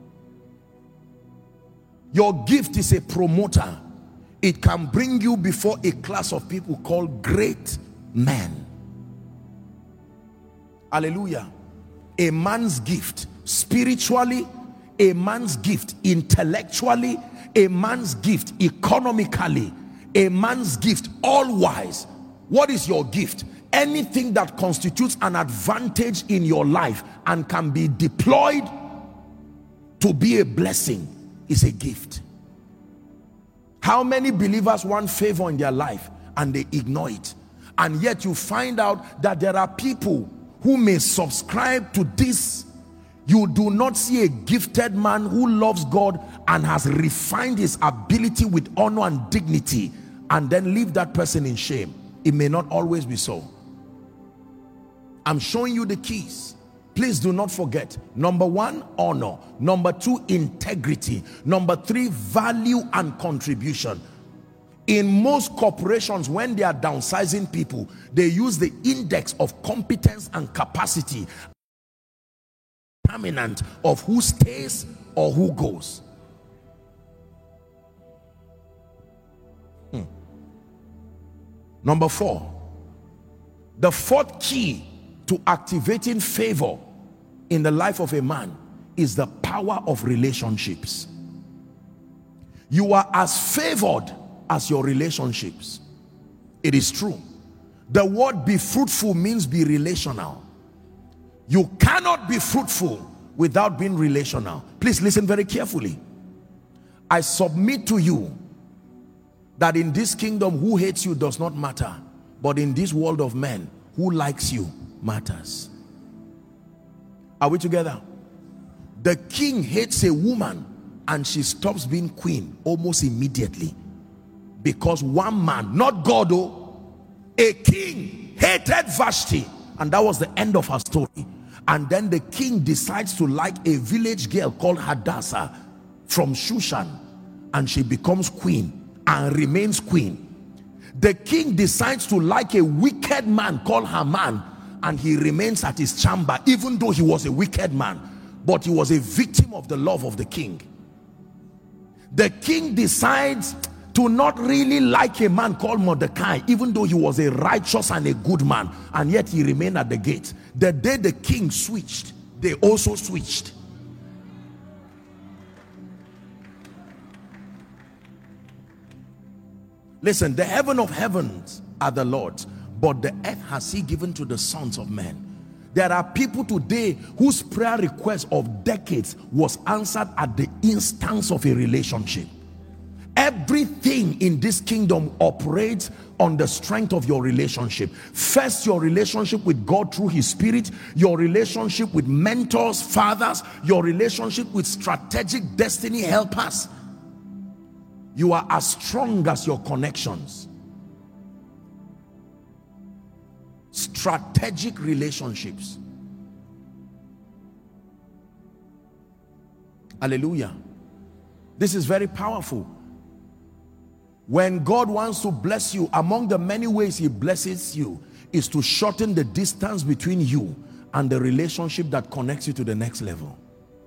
S2: Your gift is a promoter. It can bring you before a class of people called great men. Hallelujah. A man's gift spiritually, a man's gift intellectually, a man's gift economically, a man's gift all-wise. What is your gift? Anything that constitutes an advantage in your life and can be deployed to be a blessing is a gift. How many believers want favor in their life and they ignore it? And yet you find out that there are people who may subscribe to this. You do not see a gifted man who loves God and has refined his ability with honor and dignity and then leave that person in shame. It may not always be so. I'm showing you the keys. Please do not forget. Number one, honor. Number two, integrity. Number three, value and contribution. In most corporations, when they are downsizing people, they use the index of competence and capacity, determinant of who stays or who goes. Hmm. Number four, the fourth key to activating favor in the life of a man is the power of relationships. You are as favored as your relationships. It is true. The word be fruitful means be relational. You cannot be fruitful without being relational. Please listen very carefully. I submit to you that in this kingdom who hates you does not matter, but in this world of men, who likes you matters. Are we together? The king hates a woman and she stops being queen almost immediately, because one man, not God, oh, a king hated Vashti, and that was the end of her story. And then the king decides to like a village girl called Hadassah from Shushan, and she becomes queen and remains queen. The king decides to like a wicked man called Haman, and he remains at his chamber, even though he was a wicked man, but he was a victim of the love of the king. The king decides to not really like a man called Mordecai, even though he was a righteous and a good man, and yet he remained at the gate. The day the king switched, they also switched. Listen, the heaven of heavens are the Lord's, but the earth has he given to the sons of men. There are people today whose prayer request of decades was answered at the instance of a relationship. Everything in this kingdom operates on the strength of your relationship. First, your relationship with God through his spirit, your relationship with mentors, fathers, your relationship with strategic destiny helpers. You are as strong as your connections. Strategic relationships. Hallelujah. This is very powerful. When God wants to bless you, among the many ways he blesses you is to shorten the distance between you and the relationship that connects you to the next level.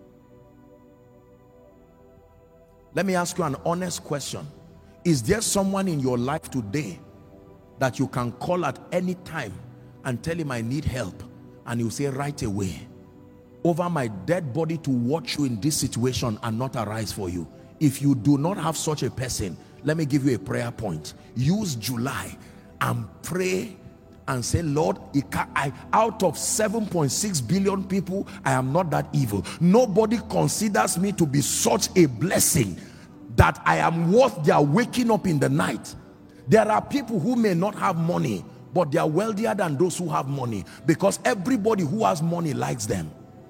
S2: Let me ask you an honest question. Is there someone in your life today that you can call at any time and tell him, I need help, and he'll say right away, over my dead body to watch you in this situation and not arise for you? If you do not have such a person, let me give you a prayer point. Use July and pray and say, Lord, I, out of seven point six billion people, I am not that evil. Nobody considers me to be such a blessing that I am worth their waking up in the night. There are people who may not have money, but they are wealthier than those who have money, because everybody who has money likes them.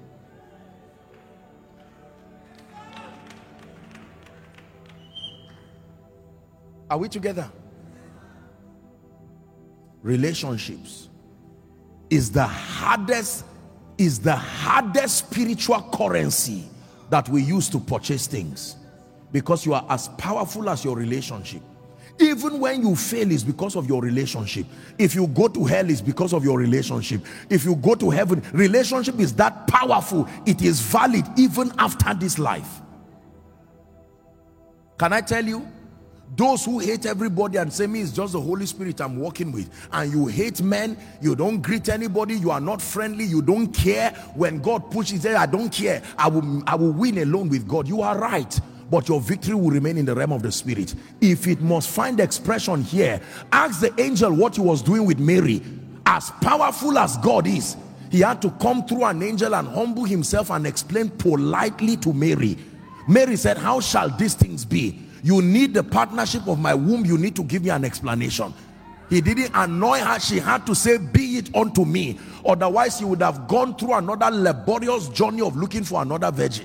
S2: Are we together? Relationships is the hardest is the hardest spiritual currency that we use to purchase things, because you are as powerful as your relationship. Even when you fail, is because of your relationship. If you go to hell, is because of your relationship. If you go to heaven, relationship is that powerful. It is valid even after this life. Can I tell you, those who hate everybody and say, me it's just the Holy Spirit I'm working with, and you hate men, you don't greet anybody, you are not friendly, you don't care. When God pushes there, I don't care, I will, I will win alone with God. You are right, but your victory will remain in the realm of the spirit. If it must find expression here, ask the angel what he was doing with Mary. As powerful as God is, he had to come through an angel and humble himself and explain politely to Mary. Mary said, how shall these things be? You need the partnership of my womb. You need to give me an explanation. He didn't annoy her. She had to say, be it unto me. Otherwise, he would have gone through another laborious journey of looking for another virgin.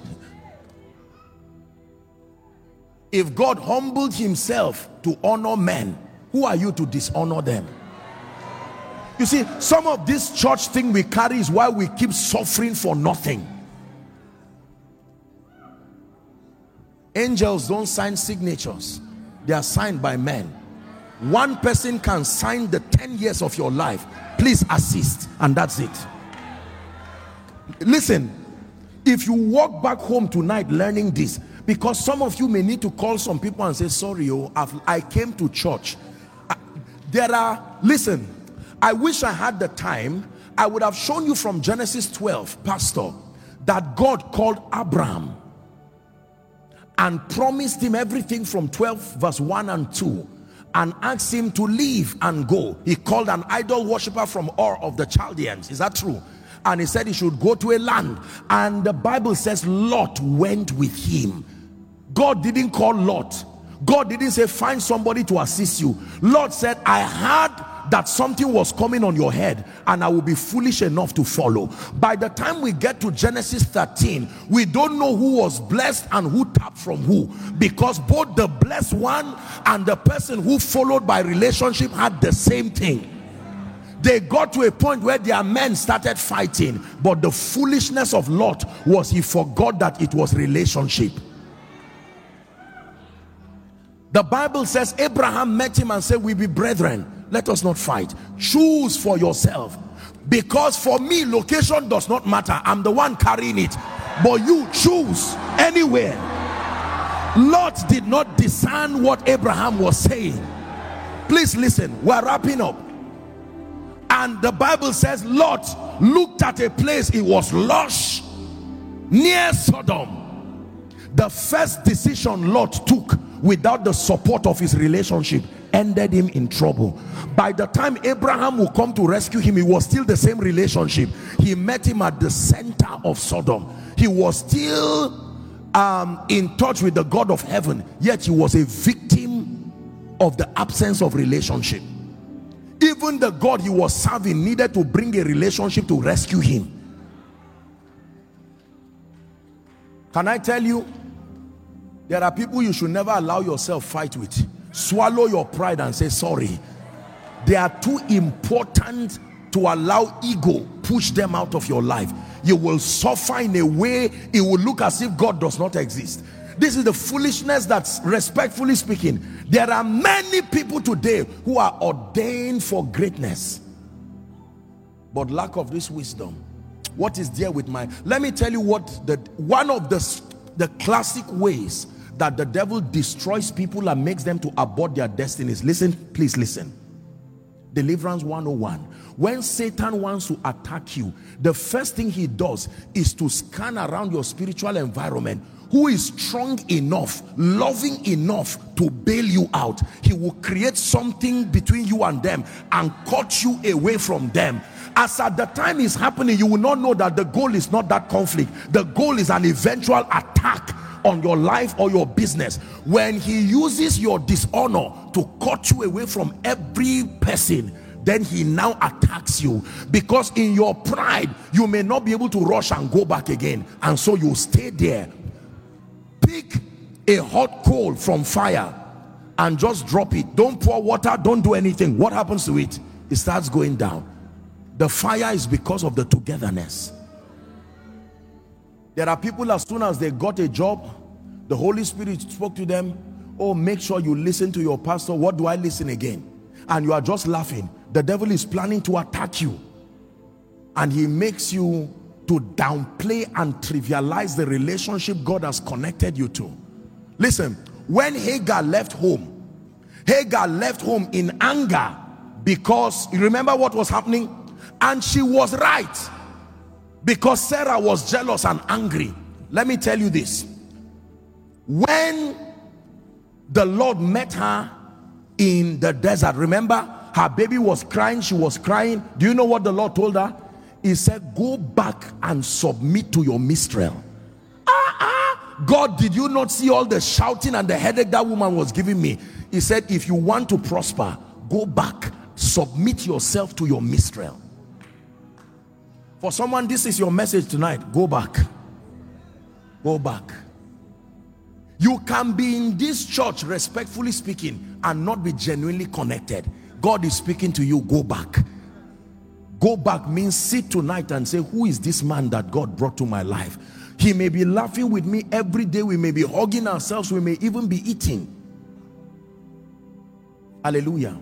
S2: If God humbled himself to honor men, who are you to dishonor them? You see, some of this church thing we carry is why we keep suffering for nothing. Angels don't sign signatures. They are signed by men. One person can sign the ten years of your life. Please assist, and that's it. Listen, if you walk back home tonight learning this, because some of you may need to call some people and say, sorry, oh, I've, I came to church. I, there are, listen, I wish I had the time. I would have shown you from Genesis twelve, Pastor, that God called Abraham and promised him everything from twelve verse one and two, and asked him to leave and go. He called an idol worshiper from Ur of the Chaldeans. Is that true? And he said he should go to a land, and the Bible says Lot went with him. God didn't call Lot. God didn't say find somebody to assist you. Lord said, I heard that something was coming on your head and I will be foolish enough to follow. By the time we get to Genesis thirteen, we don't know who was blessed and who tapped from who, because both the blessed one and the person who followed by relationship had the same thing. They got to a point where their men started fighting, but the foolishness of Lot was he forgot that it was relationship. The Bible says Abraham met him and said, we be brethren, let us not fight. Choose for yourself, because for me location does not matter. I'm the one carrying it, but you choose anywhere. Lot did not discern what Abraham was saying. Please listen, we're wrapping up. And the Bible says Lot looked at a place, it was lush near Sodom. The first decision Lot took without the support of his relationship ended him in trouble. By the time Abraham will come to rescue him, it was still the same relationship. He met him at the center of Sodom. He was still um, in touch with the God of heaven, yet he was a victim of the absence of relationship. Even the God he was serving needed to bring a relationship to rescue him. Can I tell you, there are people you should never allow yourself fight with. Swallow your pride and say sorry. They are too important to allow ego push them out of your life. You will suffer in a way it will look as if God does not exist. This is the foolishness that's, respectfully speaking, there are many people today who are ordained for greatness, but lack of this wisdom. What is there with my, let me tell you what the one of the the classic ways that the devil destroys people and makes them to abort their destinies. Listen, please listen. Deliverance one oh one. When Satan wants to attack you, the first thing he does is to scan around your spiritual environment. Who is strong enough, loving enough to bail you out? He will create something between you and them and cut you away from them. As at the time is happening, you will not know that the goal is not that conflict. The goal is an eventual attack on your life or your business. When he uses your dishonor to cut you away from every person, then he now attacks you, because in your pride you may not be able to rush and go back again, and so you stay there. Pick a hot coal from fire and just drop it. Don't pour water, don't do anything. What happens to it? It starts going down. The fire is because of the togetherness. There are people, as soon as they got a job, the Holy Spirit spoke to them, oh, make sure you listen to your pastor. What do I listen again? And you are just laughing. The devil is planning to attack you, and he makes you to downplay and trivialize the relationship God has connected you to. Listen, when Hagar left home, Hagar left home in anger, because you remember what was happening, and she was right, because Sarah was jealous and angry. Let me tell you this, when the Lord met her in the desert, remember her baby was crying, she was crying. Do you know what the Lord told her? He said, go back and submit to your mistress. Ah, ah. God, did you not see all the shouting and the headache that woman was giving me? He said, if you want to prosper, go back, submit yourself to your mistress. For someone, this is your message tonight. Go back. Go back. You can be in this church, respectfully speaking, and not be genuinely connected. God is speaking to you. Go back. Go back means sit tonight and say, who is this man that God brought to my life? He may be laughing with me every day. We may be hugging ourselves. We may even be eating. Hallelujah.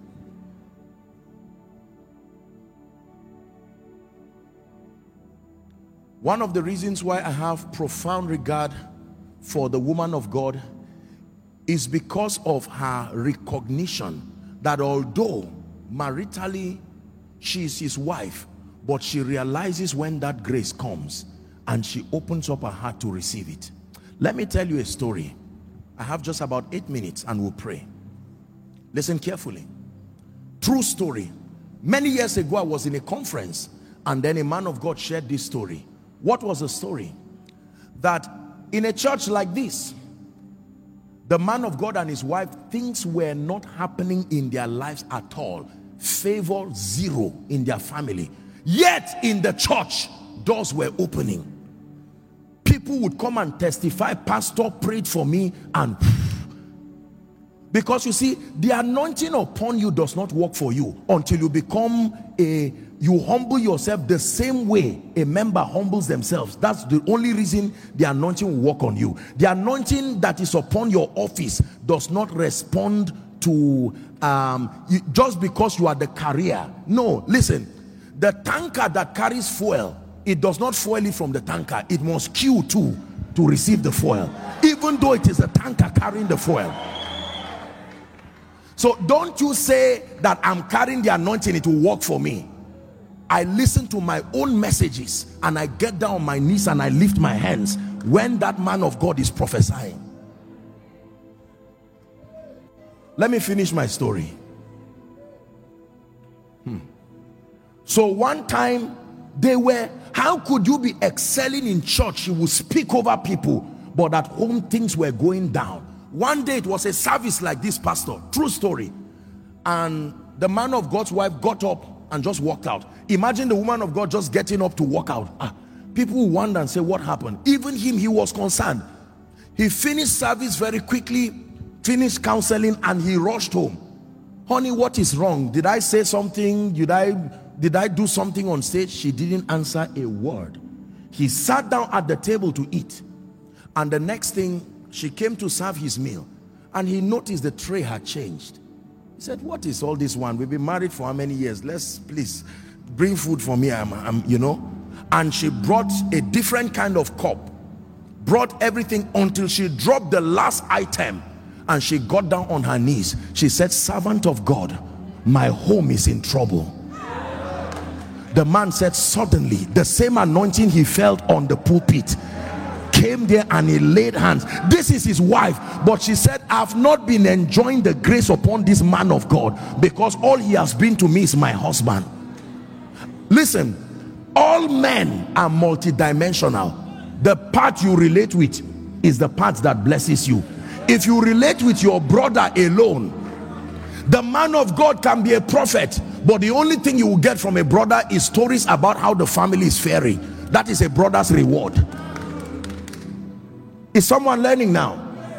S2: One of the reasons why I have profound regard for the woman of God is because of her recognition that although maritally she is his wife, but she realizes when that grace comes and she opens up her heart to receive it. Let me tell you a story. I have just about eight minutes and we'll pray. Listen carefully. True story. Many years ago I was in a conference, and then a man of God shared this story. What was the story? That in a church like this, The man of God and his wife, things were not happening in their lives at all. Favor zero in their family. Yet in the church, doors were opening. People would come and testify, pastor prayed for me, and because you see, the anointing upon you does not work for you until you become a, you humble yourself the same way a member humbles themselves. That's the only reason the anointing will work on you. The anointing that is upon your office does not respond to um, you, just because you are the carrier. No, listen, the tanker that carries fuel, it does not fuel it from the tanker. It must queue too to receive the fuel, even though it is a tanker carrying the fuel. So don't you say that I'm carrying the anointing, it will work for me. I listen to my own messages and I get down on my knees and I lift my hands when that man of God is prophesying. Let me finish my story. Hmm. So one time they were, how could you be excelling in church? You will speak over people, but at home things were going down. One day it was a service like this, pastor, true story, and the man of God's wife got up and just walked out. Imagine the woman of God just getting up to walk out. Ah, people will wonder and say, what happened? Even him, he was concerned. He finished service very quickly, finished counseling, and he rushed home. Honey, what is wrong? Did I say something? Did I did I do something on stage? She didn't answer a word. He sat down at the table to eat, and the next thing, she came to serve his meal, and he noticed the tray had changed. He said, what is all this one? We've been married for how many years? Let's please bring food for me. I'm, I'm you know. And she brought a different kind of cup, brought everything until she dropped the last item, and she got down on her knees. She said, servant of God, my home is in trouble. The man said, suddenly the same anointing he felt on the pulpit came there and he laid hands. This is his wife, but she said, I've not been enjoying the grace upon this man of God because all he has been to me is my husband. Listen, all men are multidimensional. The part you relate with is the part that blesses you. If you relate with your brother alone, the man of God can be a prophet, but the only thing you will get from a brother is stories about how the family is faring. That is a brother's reward. Is someone learning now?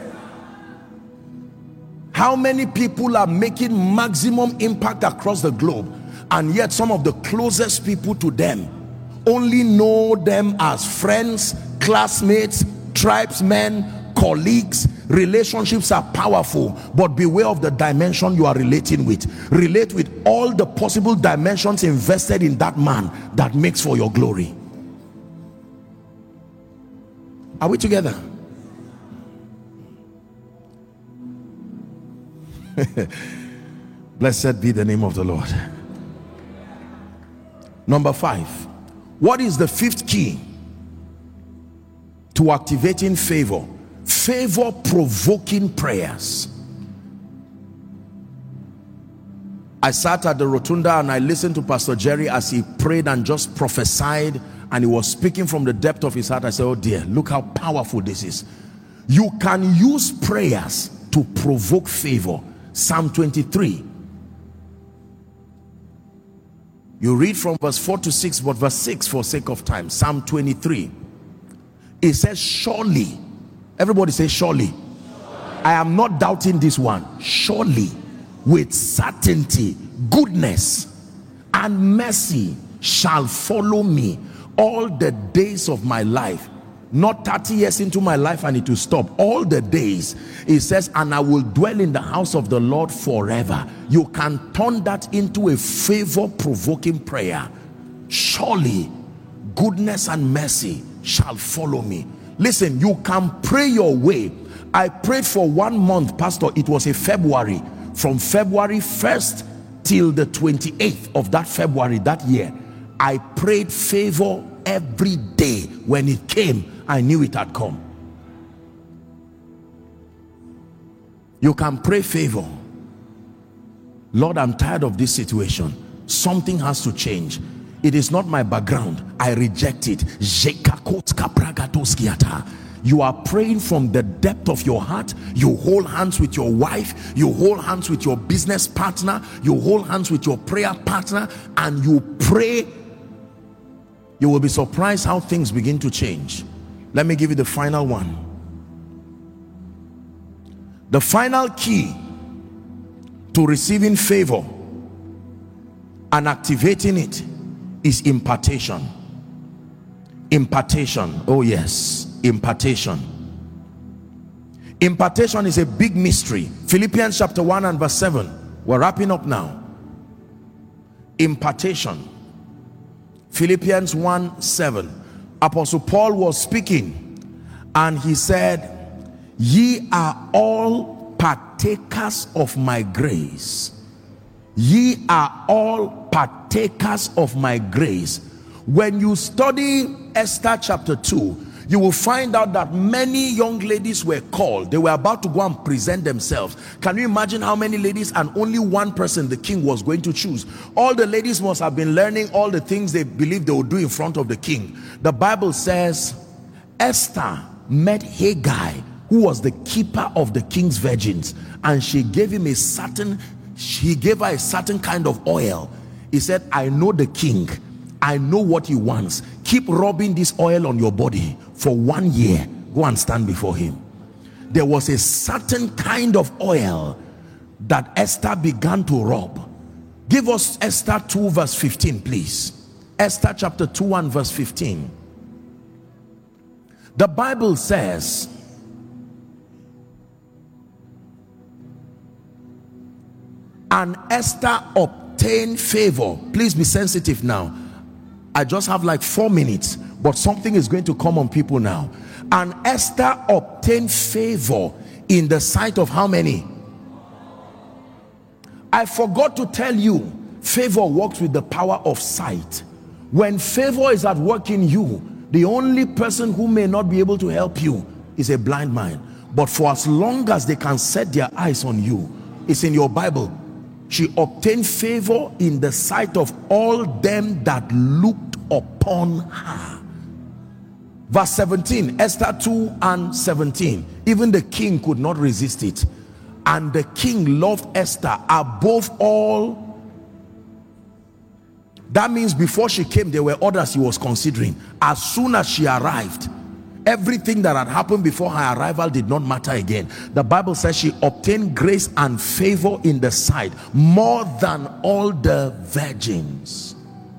S2: How many people are making maximum impact across the globe, and yet some of the closest people to them only know them as friends, classmates, tribesmen, colleagues. Relationships are powerful, but beware of the dimension you are relating with. Relate with all the possible dimensions invested in that man that makes for your glory. Are we together? Blessed be the name of the Lord. Number five, what is the fifth key to activating favor? Favor provoking prayers. I sat at the rotunda and I listened to Pastor Jerry as he prayed and just prophesied, and he was speaking from the depth of his heart. I said, oh dear, look how powerful this is. You can use prayers to provoke favor. Psalm twenty-three, you read from verse four to six, but verse six for sake of time. Psalm twenty-three, it says, surely, everybody say surely. Surely. I am not doubting this one. Surely, with certainty, goodness and mercy shall follow me all the days of my life. Not thirty years into my life and it will stop. All the days. It says, and I will dwell in the house of the Lord forever. You can turn that into a favor provoking prayer. Surely goodness and mercy shall follow me. Listen, you can pray your way. I prayed for one month, Pastor. It was a February. From February first till the twenty-eighth of that February that year, I prayed favor every day. When it came, I knew it had come. You can pray favor. Lord, I'm tired of this situation. Something has to change. It is not my background. I reject it. You are praying from the depth of your heart. You hold hands with your wife, you hold hands with your business partner, you hold hands with your prayer partner, and you pray. You will be surprised how things begin to change. Let me give you the final one. The final key to receiving favor and activating it is impartation. Impartation. Oh yes, impartation. Impartation is a big mystery. Philippians chapter one and verse seven. We're wrapping up now. Impartation. Philippians one seven. Apostle Paul was speaking and he said, ye are all partakers of my grace. Ye are all partakers of my grace. When you study Esther chapter two, you will find out that many young ladies were called. They were about to go and present themselves. Can you imagine how many ladies? And only one person the king was going to choose. All the ladies must have been learning all the things they believed they would do in front of the king. The Bible says Esther met Haggai, who was the keeper of the king's virgins, and she gave him a certain she gave her a certain kind of oil. He said, I know the king, I know what he wants. Keep rubbing this oil on your body for one year. Go and stand before him. There was a certain kind of oil that Esther began to rub. Give us Esther two verse fifteen, please. Esther chapter two and verse fifteen. The Bible says, and Esther obtained favor. Please be sensitive now. I just have like four minutes, but something is going to come on people now. And Esther obtained favor in the sight of how many? I forgot to tell you, favor works with the power of sight. When favor is at work in you, the only person who may not be able to help you is a blind man. But for as long as they can set their eyes on you, it's in your Bible. She obtained favor in the sight of all them that looked upon her. Verse seventeen, Esther two and seventeen. Even the king could not resist it. And the king loved Esther above all. That means before she came, there were others he was considering. As soon as she arrived, everything that had happened before her arrival did not matter again. The Bible says she obtained grace and favor in the sight more than all the virgins.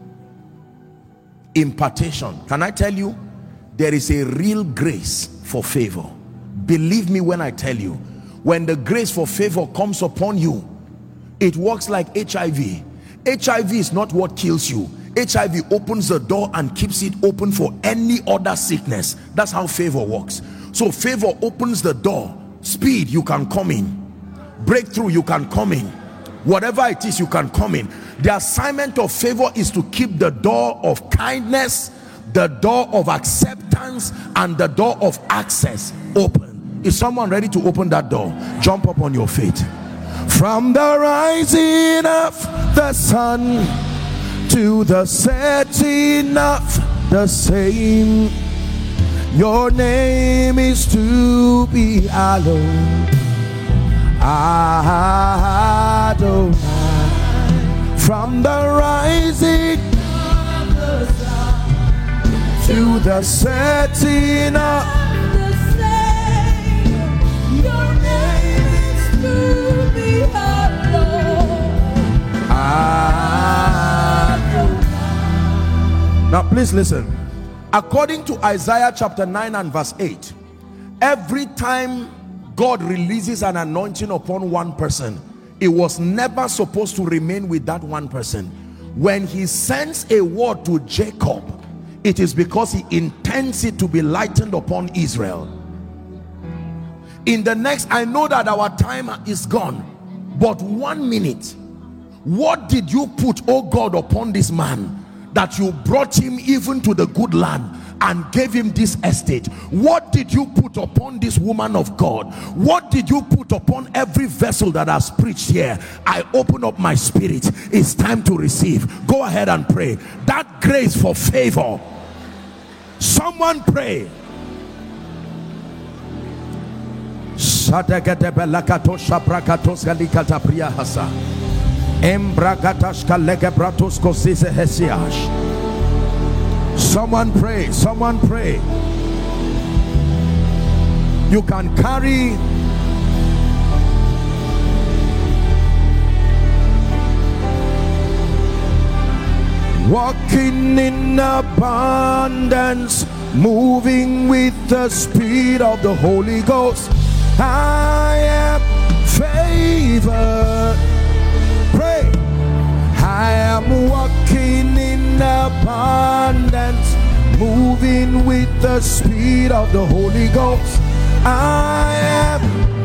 S2: Impartation. Can I tell you, there is a real grace for favor. Believe me when I tell you, when the grace for favor comes upon you, it works like H I V. H I V is not what kills you. H I V opens the door and keeps it open for any other sickness. That's how favor works. So favor opens the door. Speed, you can come in. Breakthrough, you can come in. Whatever it is, you can come in. The assignment of favor is to keep the door of kindness, the door of acceptance, and the door of access open. Is someone ready to open that door? Jump up on your feet. From the rising of the sun to the setting of the same, your name is to be hallowed, Adonai. From the rising of the sun to the setting of the same, your name is to be hallowed, Adonai. Now please listen. According to Isaiah chapter nine and verse eight, every time God releases an anointing upon one person, it was never supposed to remain with that one person. When he sends a word to Jacob, it is because he intends it to be lightened upon Israel. In the next, I know that our time is gone, but one minute, what did you put, oh God, upon this man that you brought him even to the good land and gave him this estate? What did you put upon this woman of God? What did you put upon every vessel that has preached here? I open up my spirit. It's time to receive. Go ahead and pray that grace for favor. Someone pray. Someone pray, someone pray. You can carry walking in abundance, moving with the speed of the Holy Ghost. I am favored. Pray. I am walking in abundance, moving with the speed of the Holy Ghost. I am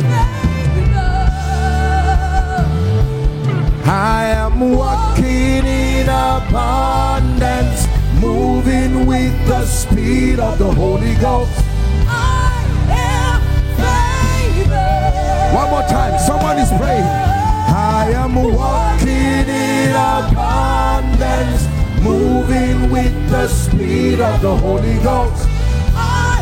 S2: favored. I am walking in abundance, moving with the speed of the Holy Ghost.
S3: I am favored.
S2: One more time, someone is praying. I am walking in abundance, moving with the speed of the Holy Ghost.
S3: I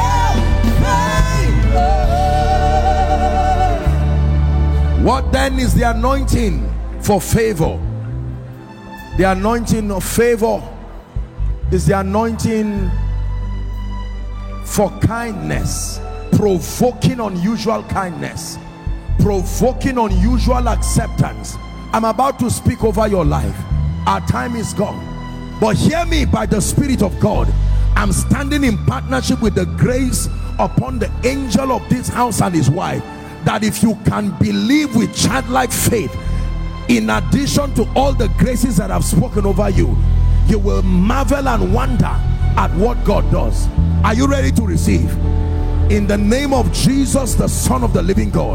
S3: am favored.
S2: What then is the anointing for favor? The anointing of favor is the anointing for kindness, provoking unusual kindness, provoking unusual acceptance. I'm about to speak over your life. Our time is gone, but hear me by the Spirit of God. I'm standing in partnership with the grace upon the angel of this house and his wife, that if you can believe with childlike faith, in addition to all the graces that I've spoken over you, you will marvel and wonder at what God does. Are you ready to receive? In the name of Jesus, the Son of the living God.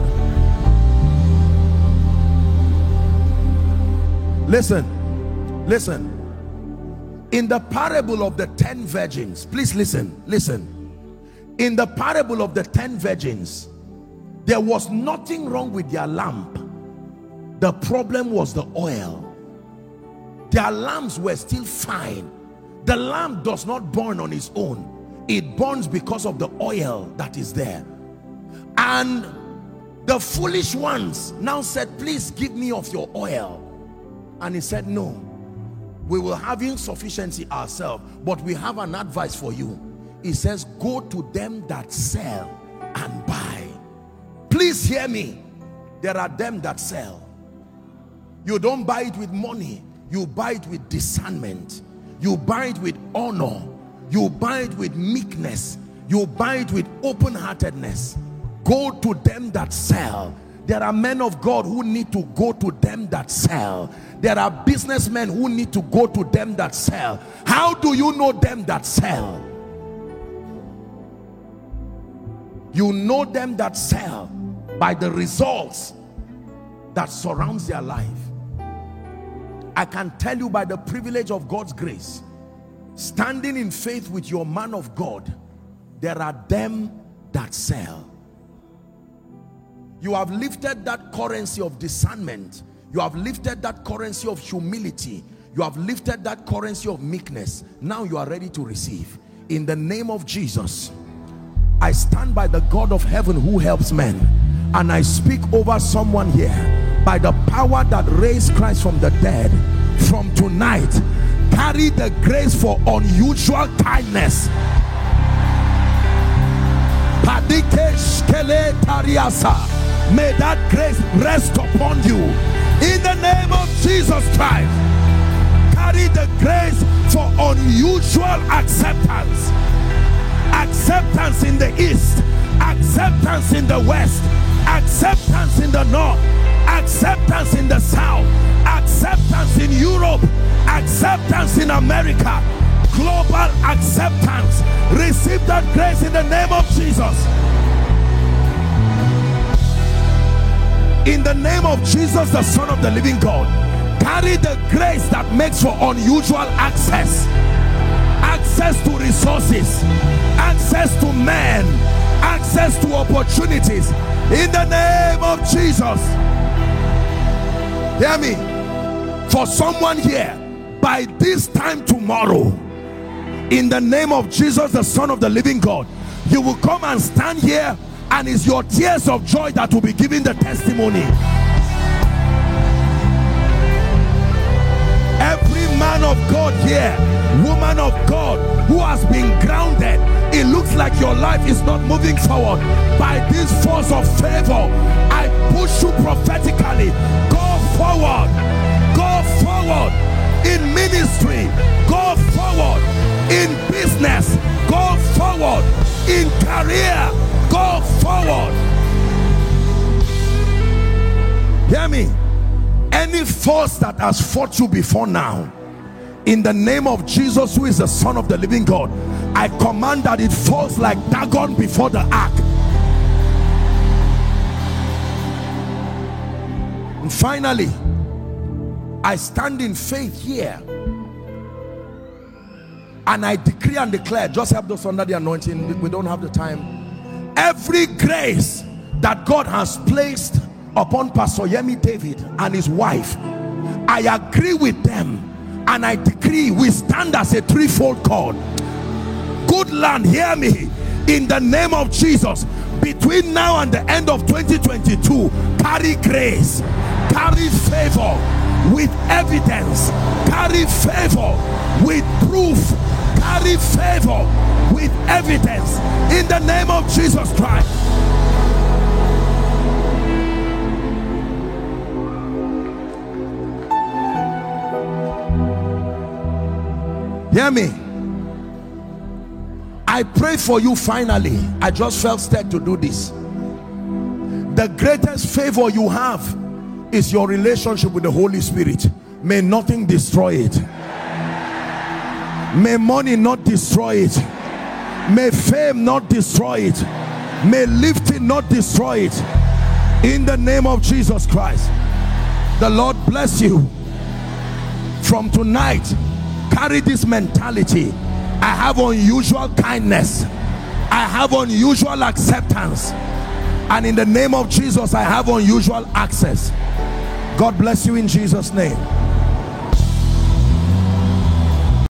S2: Listen, listen. In the parable of the ten virgins, please listen, listen. In the parable of the ten virgins, there was nothing wrong with their lamp. The problem was the oil. Their lamps were still fine. The lamp does not burn on its own. It burns because of the oil that is there. And the foolish ones now said, please give me of your oil. And he said, no, we will have insufficiency ourselves, but we have an advice for you. He says, go to them that sell and buy. Please hear me. There are them that sell. You don't buy it with money. You buy it with discernment. You buy it with honor. You buy it with meekness. You buy it with open-heartedness. Go to them that sell. There are men of God who need to go to them that sell. There are businessmen who need to go to them that sell. How do you know them that sell? You know them that sell by the results that surrounds their life. I can tell you by the privilege of God's grace, standing in faith with your man of God, there are them that sell. You have lifted that currency of discernment. You have lifted that currency of humility. You have lifted that currency of meekness. Now you are ready to receive. In the name of Jesus, I stand by the God of heaven who helps men, and I speak over someone here. By the power that raised Christ from the dead, from tonight, carry the grace for unusual kindness. May that grace rest upon you. In the name of Jesus Christ, carry the grace for unusual acceptance. Acceptance in the east, acceptance in the west, acceptance in the north, acceptance in the south, acceptance in Europe, acceptance in America, global acceptance. Receive that grace in the name of Jesus. In the name of Jesus, the Son of the living God, carry the grace that makes for unusual access. Access to resources, access to men, access to opportunities. In the name of Jesus. Hear me. For someone here, by this time tomorrow, in the name of Jesus, the Son of the living God, you will come and stand here and it's your tears of joy that will be giving the testimony. Every man of God here, woman of God who has been grounded, it looks like your life is not moving forward. By this force of favor, I push you prophetically. Go forward, go forward in ministry, go forward in business, go forward in career, go forward. Hear me. Any force that has fought you before now, in the name of Jesus, who is the Son of the living God, I command that it falls like Dagon before the ark. And finally, I stand in faith here and I decree and declare, just help those under the anointing, we don't have the time. Every grace that God has placed upon Pastor Yemi David and his wife, I agree with them and I decree we stand as a threefold cord. Good land, hear me, in the name of Jesus. Between now and the end of twenty twenty-two, carry grace, carry favor with evidence, carry favor with proof, carry favor with evidence in the name of Jesus Christ. Hear me. I pray for you finally. I just felt stirred to do this. The greatest favor you have is your relationship with the Holy Spirit. May nothing destroy it. May money not destroy it. May fame not destroy it. May lifting not destroy it. In the name of Jesus Christ. The Lord bless you. From tonight, carry this mentality. I have unusual kindness, I have unusual acceptance, and in the name of Jesus I have unusual access. God bless you in Jesus' name.